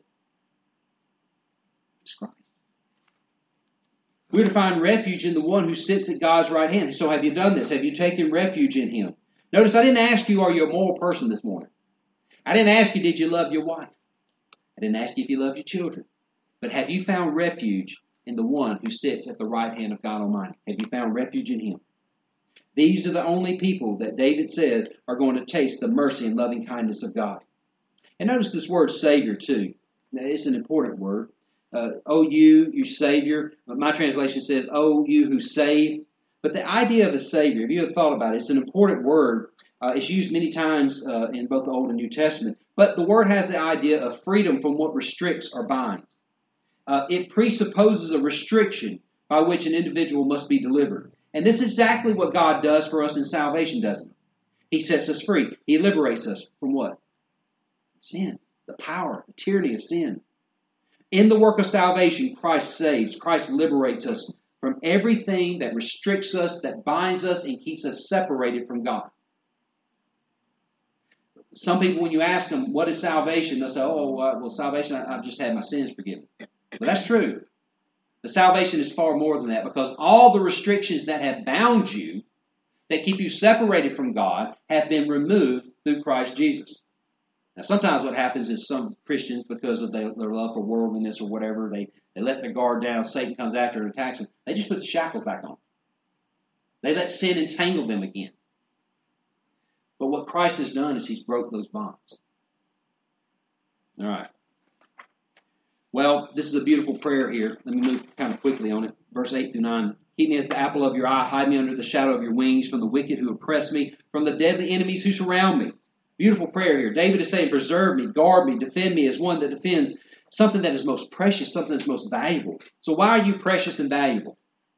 It's Christ. We're to find refuge in the one who sits at God's right hand. So have you done this? Have you taken refuge in Him? Notice I didn't ask you, are you a moral person this morning? I didn't ask you, did you love your wife? I didn't ask you if you love your children. But have you found refuge in the one who sits at the right hand of God Almighty? Have you found refuge in Him? These are the only people that David says are going to taste the mercy and loving kindness of God. And notice this word Savior too. Now, it's an important word. Oh, you Savior. My translation says, oh, you who save. But the idea of a Savior, if you have thought about it, it's an important word. It's used many times in both the Old and New Testament. But the word has the idea of freedom from what restricts or binds. It presupposes a restriction by which an individual must be delivered. And this is exactly what God does for us in salvation, doesn't He? He sets us free. He liberates us from what? Sin. The power, the tyranny of sin. In the work of salvation, Christ saves. Christ liberates us from everything that restricts us, that binds us, and keeps us separated from God. Some people, when you ask them, what is salvation? They'll say, well, salvation, I've just had my sins forgiven. But that's true. The salvation is far more than that, because all the restrictions that have bound you, that keep you separated from God, have been removed through Christ Jesus. Now, sometimes what happens is some Christians, because of their love for worldliness or whatever, they let their guard down. Satan comes after and attacks them. They just put the shackles back on. They let sin entangle them again. But what Christ has done is He's broke those bonds. All right. Well, this is a beautiful prayer here. Let me move kind of quickly on it. Verse 8 through 9. Keep me as the apple of your eye. Hide me under the shadow of your wings from the wicked who oppress me, from the deadly enemies who surround me. Beautiful prayer here. David is saying, preserve me, guard me, defend me as one that defends something that is most precious, something that's most valuable. So why are you precious and valuable?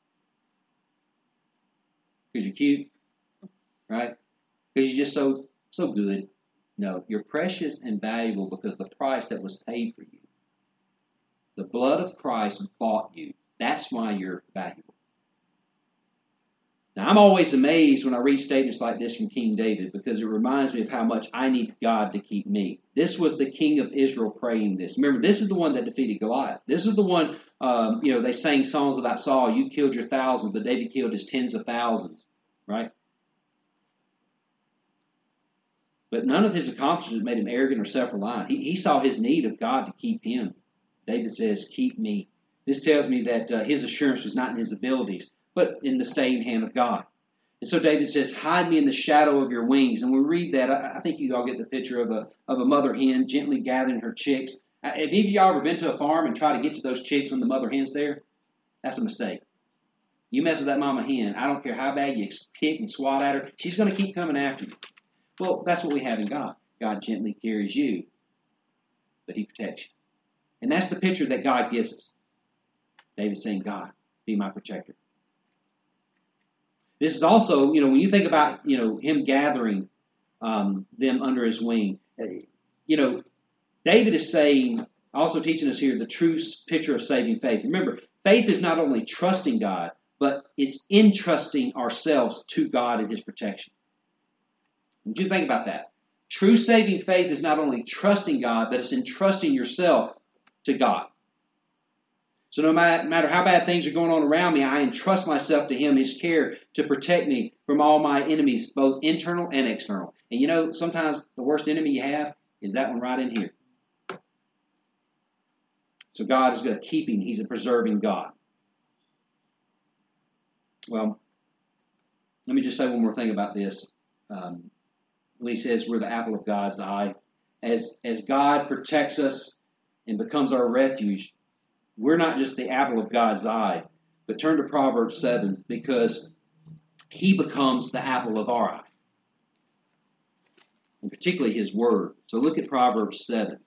Because you're cute, right? Because you're just so good. No, you're precious and valuable because the price that was paid for you. The blood of Christ bought you. That's why you're valuable. Now, I'm always amazed when I read statements like this from King David, because it reminds me of how much I need God to keep me. This was the king of Israel praying this. Remember, this is the one that defeated Goliath. This is the one, they sang songs about Saul. You killed your thousands, but David killed his tens of thousands, right? But none of his accomplishments made him arrogant or self-reliant. He saw his need of God to keep him. David says, keep me. This tells me that his assurance was not in his abilities, but in the staying hand of God. And so David says, hide me in the shadow of your wings. And when we read that, I think you all get the picture of a mother hen gently gathering her chicks. Have any of y'all ever been to a farm and try to get to those chicks when the mother hen's there? That's a mistake. You mess with that mama hen, I don't care how bad you kick and swat at her, she's going to keep coming after you. Well, that's what we have in God. God gently carries you, but He protects you. And that's the picture that God gives us. David's saying, God, be my protector. This is also, when you think about, Him gathering them under His wing, David is saying, also teaching us here, the true picture of saving faith. Remember, faith is not only trusting God, but it's entrusting ourselves to God and His protection. Would you think about that? True saving faith is not only trusting God, but it's entrusting yourself to God. So no matter how bad things are going on around me, I entrust myself to Him, His care to protect me from all my enemies, both internal and external. And sometimes the worst enemy you have is that one right in here. So God is a keeping, He's a preserving God. Well, let me just say one more thing about this. When He says we're the apple of God's eye, as God protects us and becomes our refuge, we're not just the apple of God's eye, But turn to Proverbs 7 because he becomes the apple of our eye. And particularly his word. So look at Proverbs 7.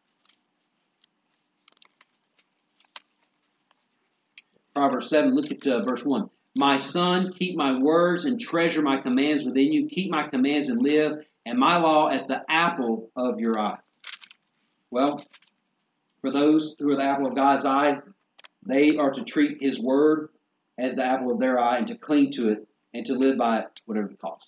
Proverbs 7, look at verse 1. My son, keep my words and treasure my commands within you. Keep my commands and live, and my law as the apple of your eye. Well, for those who are the apple of God's eye, they are to treat his word as the apple of their eye and to cling to it and to live by it, whatever the cost.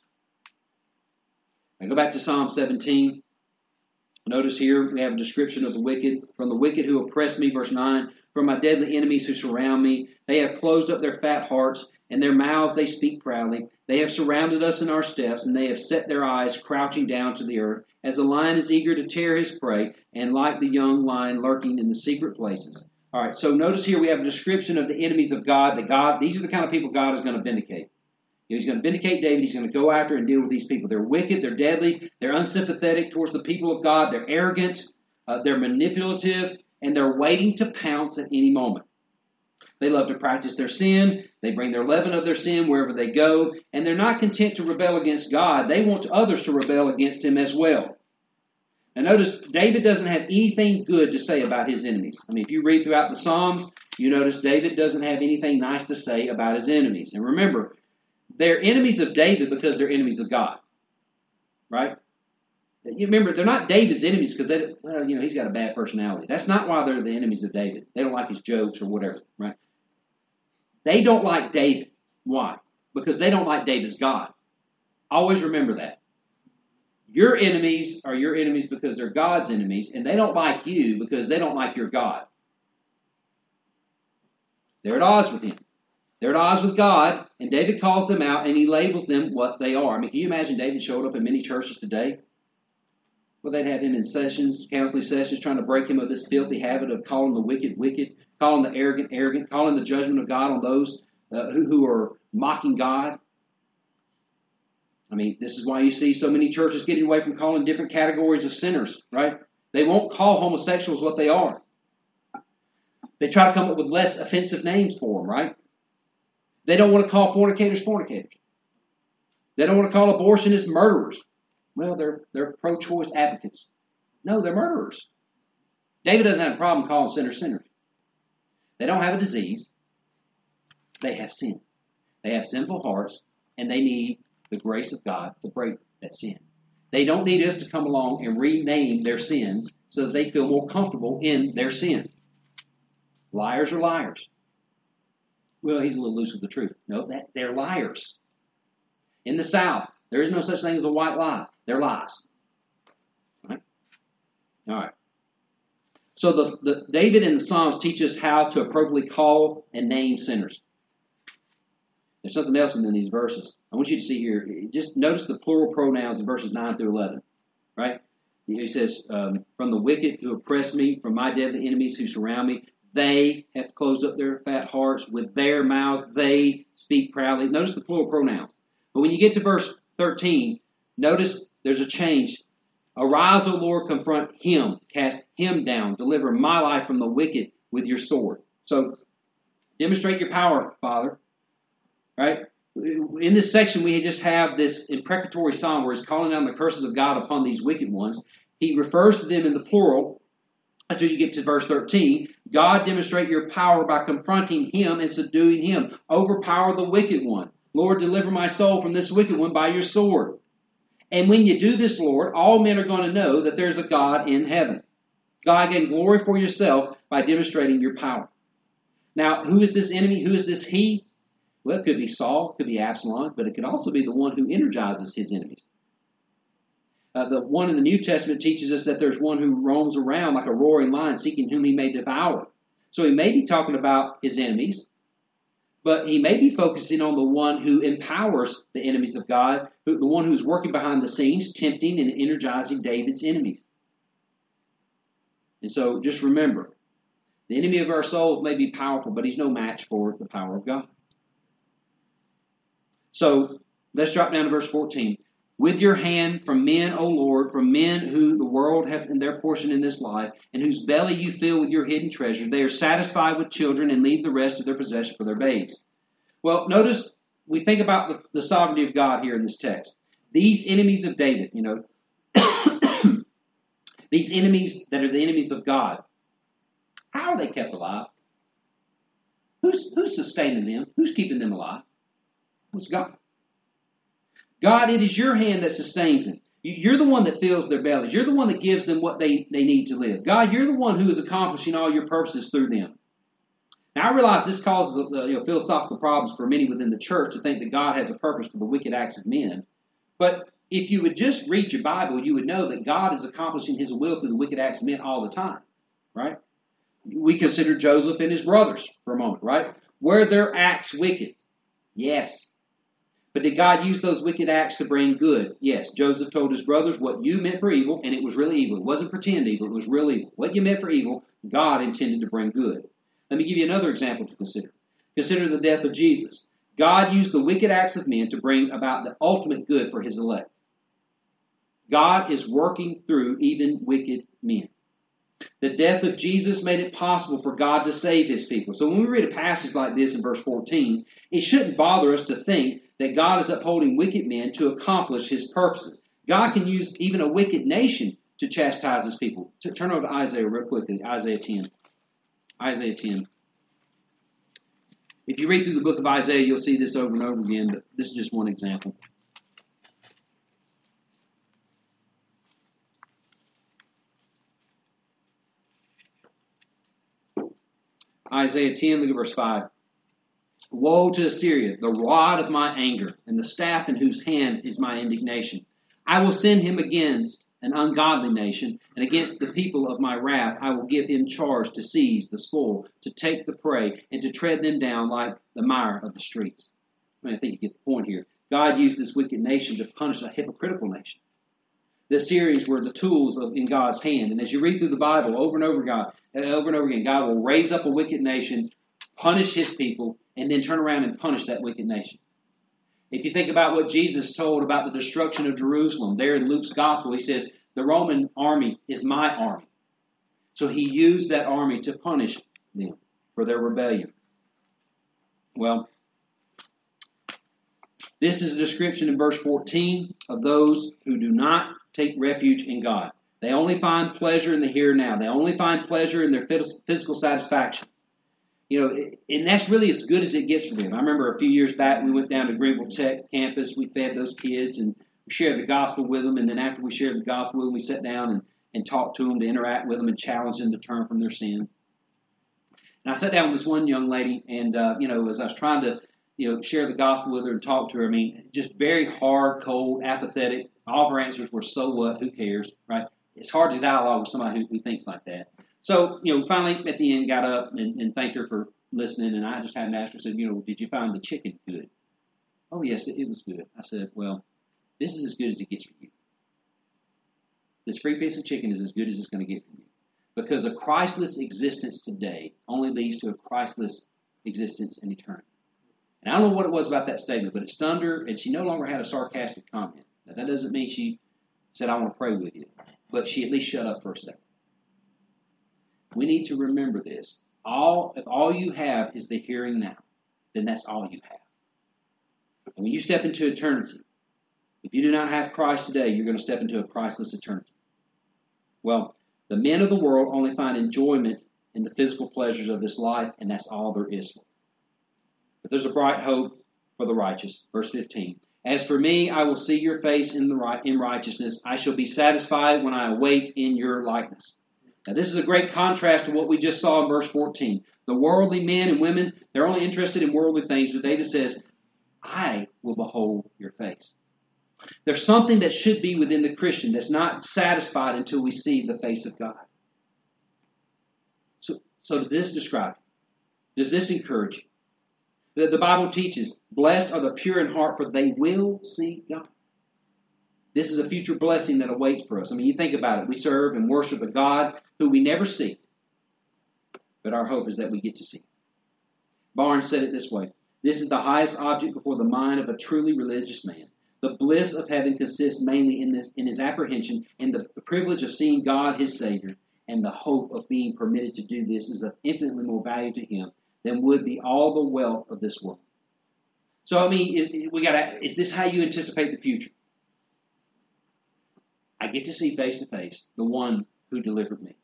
Now go back to Psalm 17. Notice here we have a description of the wicked. From the wicked who oppress me, verse 9. From my deadly enemies who surround me. They have closed up their fat hearts, and their mouths they speak proudly. They have surrounded us in our steps, and they have set their eyes crouching down to the earth, as the lion is eager to tear his prey, and like the young lion lurking in the secret places. All right, so notice here we have a description of the enemies of God. These are the kind of people God is going to vindicate. He's going to vindicate David. He's going to go after and deal with these people. They're wicked. They're deadly. They're unsympathetic towards the people of God. They're arrogant. They're manipulative. And they're waiting to pounce at any moment. They love to practice their sin. They bring their leaven of their sin wherever they go. And they're not content to rebel against God. They want others to rebel against him as well. Now notice, David doesn't have anything good to say about his enemies. I mean, if you read throughout the Psalms, you notice David doesn't have anything nice to say about his enemies. And remember, they're enemies of David because they're enemies of God. Right? You remember, they're not David's enemies because he's got a bad personality. That's not why they're the enemies of David. They don't like his jokes or whatever, right? They don't like David. Why? Because they don't like David's God. Always remember that. Your enemies are your enemies because they're God's enemies, and they don't like you because they don't like your God. They're at odds with him. They're at odds with God, and David calls them out, and he labels them what they are. I mean, can you imagine David showed up in many churches today? Well, they'd have him in sessions, counseling sessions, trying to break him of this filthy habit of calling the wicked, wicked, calling the arrogant, arrogant, calling the judgment of God on those who are mocking God. I mean, this is why you see so many churches getting away from calling different categories of sinners, right? They won't call homosexuals what they are. They try to come up with less offensive names for them, right? They don't want to call fornicators fornicators. They don't want to call abortionists murderers. Well, they're pro-choice advocates. No, they're murderers. David doesn't have a problem calling sinners sinners. They don't have a disease. They have sin. They have sinful hearts, and they need the grace of God to break that sin. They don't need us to come along and rename their sins so that they feel more comfortable in their sin. Liars are liars. Well, he's a little loose with the truth. No, they're liars. In the South, there is no such thing as a white lie. They're lies. All right. So the David in the Psalms teach us how to appropriately call and name sinners. There's something else in these verses. I want you to see here. Just notice the plural pronouns in verses 9 through 11. Right? He says, from the wicked who oppress me, from my deadly enemies who surround me, they have closed up their fat hearts. With their mouths they speak proudly. Notice the plural pronouns. But when you get to verse 13, notice there's a change. Arise, O Lord, confront him, cast him down, deliver my life from the wicked with your sword. So, demonstrate your power, Father. Right? In this section, we just have this imprecatory psalm where he's calling down the curses of God upon these wicked ones. He refers to them in the plural until you get to verse 13. God, demonstrate your power by confronting him and subduing him. Overpower the wicked one. Lord, deliver my soul from this wicked one by your sword. And when you do this, Lord, all men are going to know that there's a God in heaven. God, gain glory for yourself by demonstrating your power. Now, who is this enemy? Who is this he? Well, it could be Saul, it could be Absalom, but it could also be the one who energizes his enemies. The one in the New Testament teaches us that there's one who roams around like a roaring lion, seeking whom he may devour. So he may be talking about his enemies, but he may be focusing on the one who empowers the enemies of God, the one who's working behind the scenes, tempting and energizing David's enemies. And so just remember, the enemy of our souls may be powerful, but he's no match for the power of God. So let's drop down to verse 14. with your hand from men, O Lord, from men who the world hath in their portion in this life, and whose belly you fill with your hidden treasure. They are satisfied with children and leave the rest of their possession for their babes. Well, notice we think about the sovereignty of God here in this text. These enemies of David, these enemies that are the enemies of God, how are they kept alive? Who's sustaining them? Who's keeping them alive? It's God. God, it is your hand that sustains them. You're the one that fills their bellies. You're the one that gives them what they need to live. God, you're the one who is accomplishing all your purposes through them. Now, I realize this causes philosophical problems for many within the church to think that God has a purpose for the wicked acts of men. But if you would just read your Bible, you would know that God is accomplishing his will through the wicked acts of men all the time, right? We consider Joseph and his brothers for a moment, right? Were their acts wicked? Yes. But did God use those wicked acts to bring good? Yes. Joseph told his brothers, what you meant for evil, and it was really evil. It wasn't pretend evil, it was real evil. What you meant for evil, God intended to bring good. Let me give you another example to consider. Consider the death of Jesus. God used the wicked acts of men to bring about the ultimate good for his elect. God is working through even wicked men. The death of Jesus made it possible for God to save his people. So when we read a passage like this in verse 14, it shouldn't bother us to think that God is upholding wicked men to accomplish his purposes. God can use even a wicked nation to chastise his people. Turn over to Isaiah real quickly, Isaiah 10. Isaiah 10. If you read through the book of Isaiah, you'll see this over and over again, but this is just one example. Isaiah 10, look at verse 5. Woe to Assyria, the rod of my anger, and the staff in whose hand is my indignation. I will send him against an ungodly nation, and against the people of my wrath I will give him charge to seize the spoil, to take the prey, and to tread them down like the mire of the streets. I think you get the point here. God used this wicked nation to punish a hypocritical nation. The Assyrians were the tools in God's hand. And as you read through the Bible over and over again, God will raise up a wicked nation, punish his people, and then turn around and punish that wicked nation. If you think about what Jesus told about the destruction of Jerusalem, there in Luke's gospel, he says, the Roman army is my army. So he used that army to punish them for their rebellion. Well, this is a description in verse 14 of those who do not take refuge in God. They only find pleasure in the here and now. They only find pleasure in their physical satisfaction. And that's really as good as it gets for them. I remember a few years back, we went down to Greenville Tech campus. We fed those kids and we shared the gospel with them. And then after we shared the gospel with them, we sat down and talked to them, to interact with them and challenge them to turn from their sin. And I sat down with this one young lady, and as I was trying to share the gospel with her and talk to her, just very hard, cold, apathetic. All of her answers were, so what, who cares, right? It's hard to dialogue with somebody who thinks like that. So, finally at the end got up and thanked her for listening, and I just had to ask her, said, did you find the chicken good? Oh, yes, it was good. I said, well, this is as good as it gets for you. This free piece of chicken is as good as it's going to get for you. Because a Christless existence today only leads to a Christless existence in eternity. And I don't know what it was about that statement, but it stunned her, and she no longer had a sarcastic comment. Now, that doesn't mean she said, I want to pray with you. But she at least shut up for a second. We need to remember this. If all you have is the here and now, then that's all you have. And when you step into eternity, if you do not have Christ today, you're going to step into a Christless eternity. Well, the men of the world only find enjoyment in the physical pleasures of this life, and that's all there is for them. But there's a bright hope for the righteous. Verse 15. As for me, I will see your face in righteousness. I shall be satisfied when I awake in your likeness. Now, this is a great contrast to what we just saw in verse 14. The worldly men and women, they're only interested in worldly things, but David says, I will behold your face. There's something that should be within the Christian that's not satisfied until we see the face of God. So does this describe you? Does this encourage you? The Bible teaches, blessed are the pure in heart, for they will see God. This is a future blessing that awaits for us. You think about it. We serve and worship a God who we never see, but our hope is that we get to see. Barnes said it this way. This is the highest object before the mind of a truly religious man. The bliss of heaven consists mainly in his apprehension and the privilege of seeing God, his Savior, and the hope of being permitted to do this is of infinitely more value to him than would be all the wealth of this world. So, I mean, is this how you anticipate the future? I get to see face to face the one who delivered me.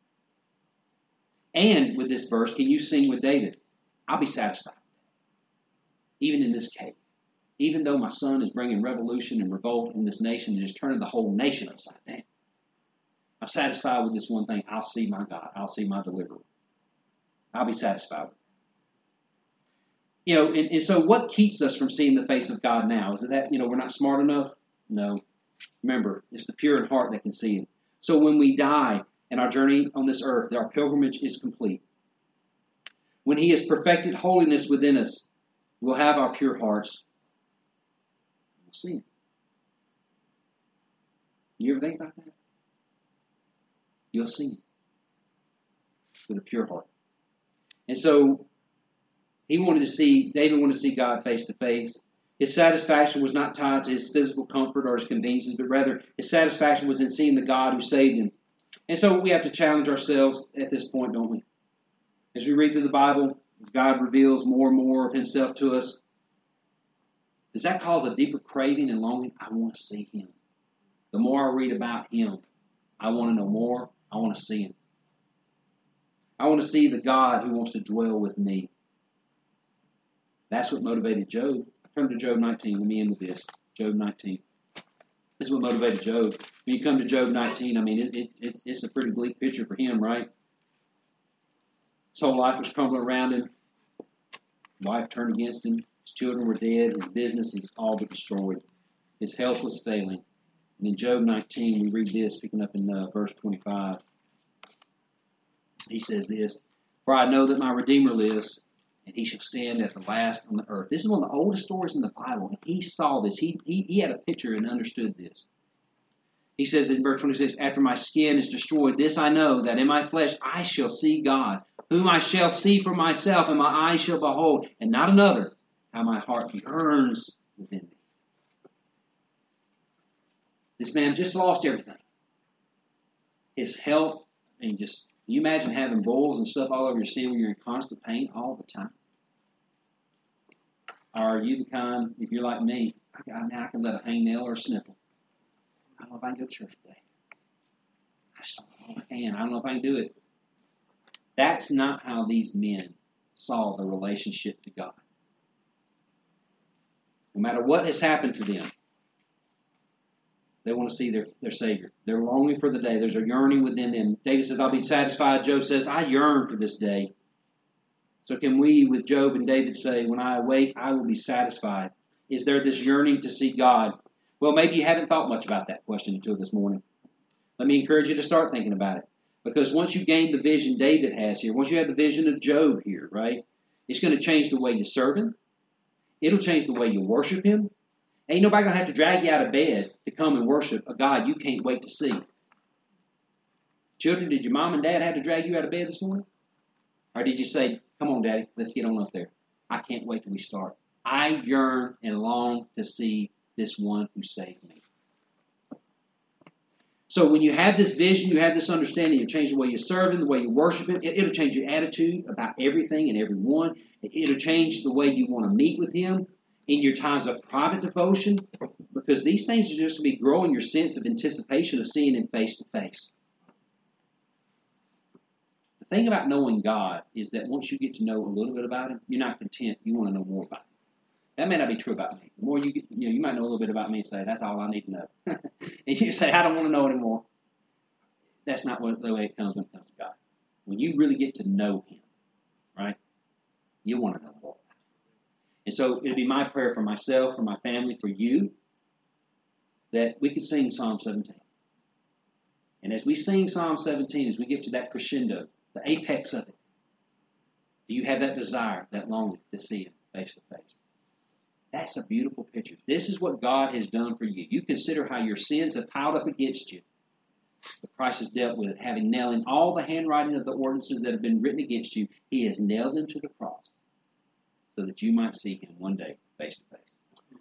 And with this verse, can you sing with David? I'll be satisfied. Even in this cave. Even though my son is bringing revolution and revolt in this nation and is turning the whole nation upside down. I'm satisfied with this one thing. I'll see my God. I'll see my deliverer. I'll be satisfied. And so what keeps us from seeing the face of God now? Is it that, we're not smart enough? No. Remember, it's the pure in heart that can see him. So when we die and our journey on this earth, our pilgrimage is complete. When he has perfected holiness within us, we'll have our pure hearts. We'll see him. You ever think about that? You'll see him with a pure heart. And so David wanted to see God face to face. His satisfaction was not tied to his physical comfort or his conveniences, but rather his satisfaction was in seeing the God who saved him. And so we have to challenge ourselves at this point, don't we? As we read through the Bible, as God reveals more and more of himself to us, does that cause a deeper craving and longing? I want to see him. The more I read about him, I want to know more. I want to see him. I want to see the God who wants to dwell with me. That's what motivated Job. Turn to Job 19. Let me end with this. Job 19. This is what motivated Job. When you come to Job 19, I mean, it's a pretty bleak picture for him, right? His whole life was crumbling around him. His wife turned against him. His children were dead. His business is all but destroyed. His health was failing. And in Job 19, we read this, picking up in verse 25. He says this, "For I know that my Redeemer lives, and he shall stand at the last on the earth." This is one of the oldest stories in the Bible. And he saw this. He had a picture and understood this. He says in verse 26, "After my skin is destroyed, this I know, that in my flesh I shall see God, whom I shall see for myself, and my eyes shall behold, and not another, how my heart yearns within me." This man just lost everything. His health, and just, can you imagine having boils and stuff all over your skin when you're in constant pain all the time? Or are you the kind, if you're like me, I can let a hangnail or a sniffle. I don't know if I can go to church today. I just don't know if I can. I don't know if I can do it. That's not how these men saw the relationship to God. No matter what has happened to them, they want to see their Savior. They're longing for the day. There's a yearning within them. David says, "I'll be satisfied." Job says, "I yearn for this day." So can we, with Job and David, say, "When I awake, I will be satisfied"? Is there this yearning to see God? Well, maybe you haven't thought much about that question until this morning. Let me encourage you to start thinking about it. Because once you gain the vision David has here, once you have the vision of Job here, right, it's going to change the way you serve him. It'll change the way you worship him. Ain't nobody going to have to drag you out of bed to come and worship a God you can't wait to see. Children, did your mom and dad have to drag you out of bed this morning? Or did you say, "Come on, Daddy, let's get on up there. I can't wait till we start. I yearn and long to see this one who saved me." So when you have this vision, you have this understanding, it'll change the way you serve him, the way you worship him. It'll change your attitude about everything and everyone. It'll change the way you want to meet with him in your times of private devotion, because these things are just going to be growing your sense of anticipation of seeing him face to face. The thing about knowing God is that once you get to know a little bit about him, you're not content. You want to know more about him. That may not be true about me. The more you get, you might know a little bit about me and say, "That's all I need to know." And you say, "I don't want to know anymore." That's not the way it comes when it comes to God. When you really get to know him, right, you want to know more. And so it'd be my prayer for myself, for my family, for you, that we could sing Psalm 17. And as we sing Psalm 17, as we get to that crescendo, the apex of it, do you have that desire, that longing to see him face to face? That's a beautiful picture. This is what God has done for you. You consider how your sins have piled up against you. But Christ has dealt with it, having nailed in all the handwriting of the ordinances that have been written against you. He has nailed them to the cross so that you might see him one day face to face.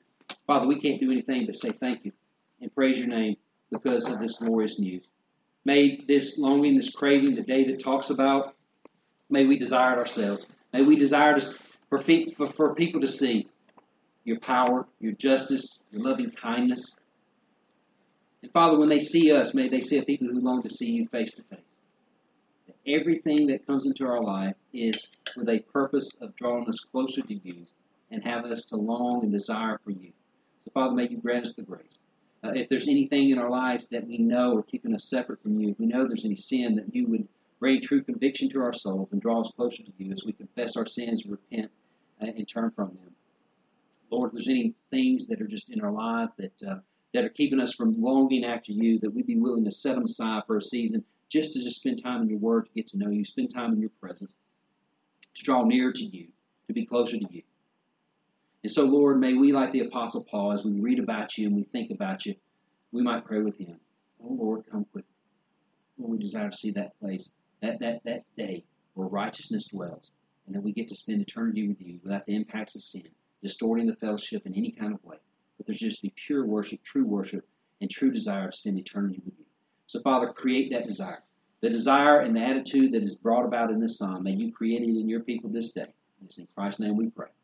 Father, we can't do anything but say thank you and praise your name because of this glorious news. May this longing, this craving that David talks about, may we desire it ourselves. May we desire for people to see your power, your justice, your loving kindness. And Father, when they see us, may they see a people who long to see you face to face. That everything that comes into our life is with a purpose of drawing us closer to you and have us to long and desire for you. So Father, may you grant us the grace. If there's anything in our lives that we know are keeping us separate from you, if we know there's any sin, that you would bring true conviction to our souls and draw us closer to you as we confess our sins and repent and turn from them. Lord, if there's any things that are just in our lives that are keeping us from longing after you, that we'd be willing to set them aside for a season just to just spend time in your word, to get to know you, spend time in your presence, to draw near to you, to be closer to you. And so, Lord, may we, like the Apostle Paul, as we read about you and we think about you, we might pray with him. Oh, Lord, come quickly. Lord, we desire to see that place, that day where righteousness dwells, and that we get to spend eternity with you without the impacts of sin, distorting the fellowship in any kind of way. But there's just be pure worship, and true desire to spend eternity with you. So, Father, create that desire. The desire and the attitude that is brought about in this psalm, may you create it in your people this day. It's in Christ's name we pray.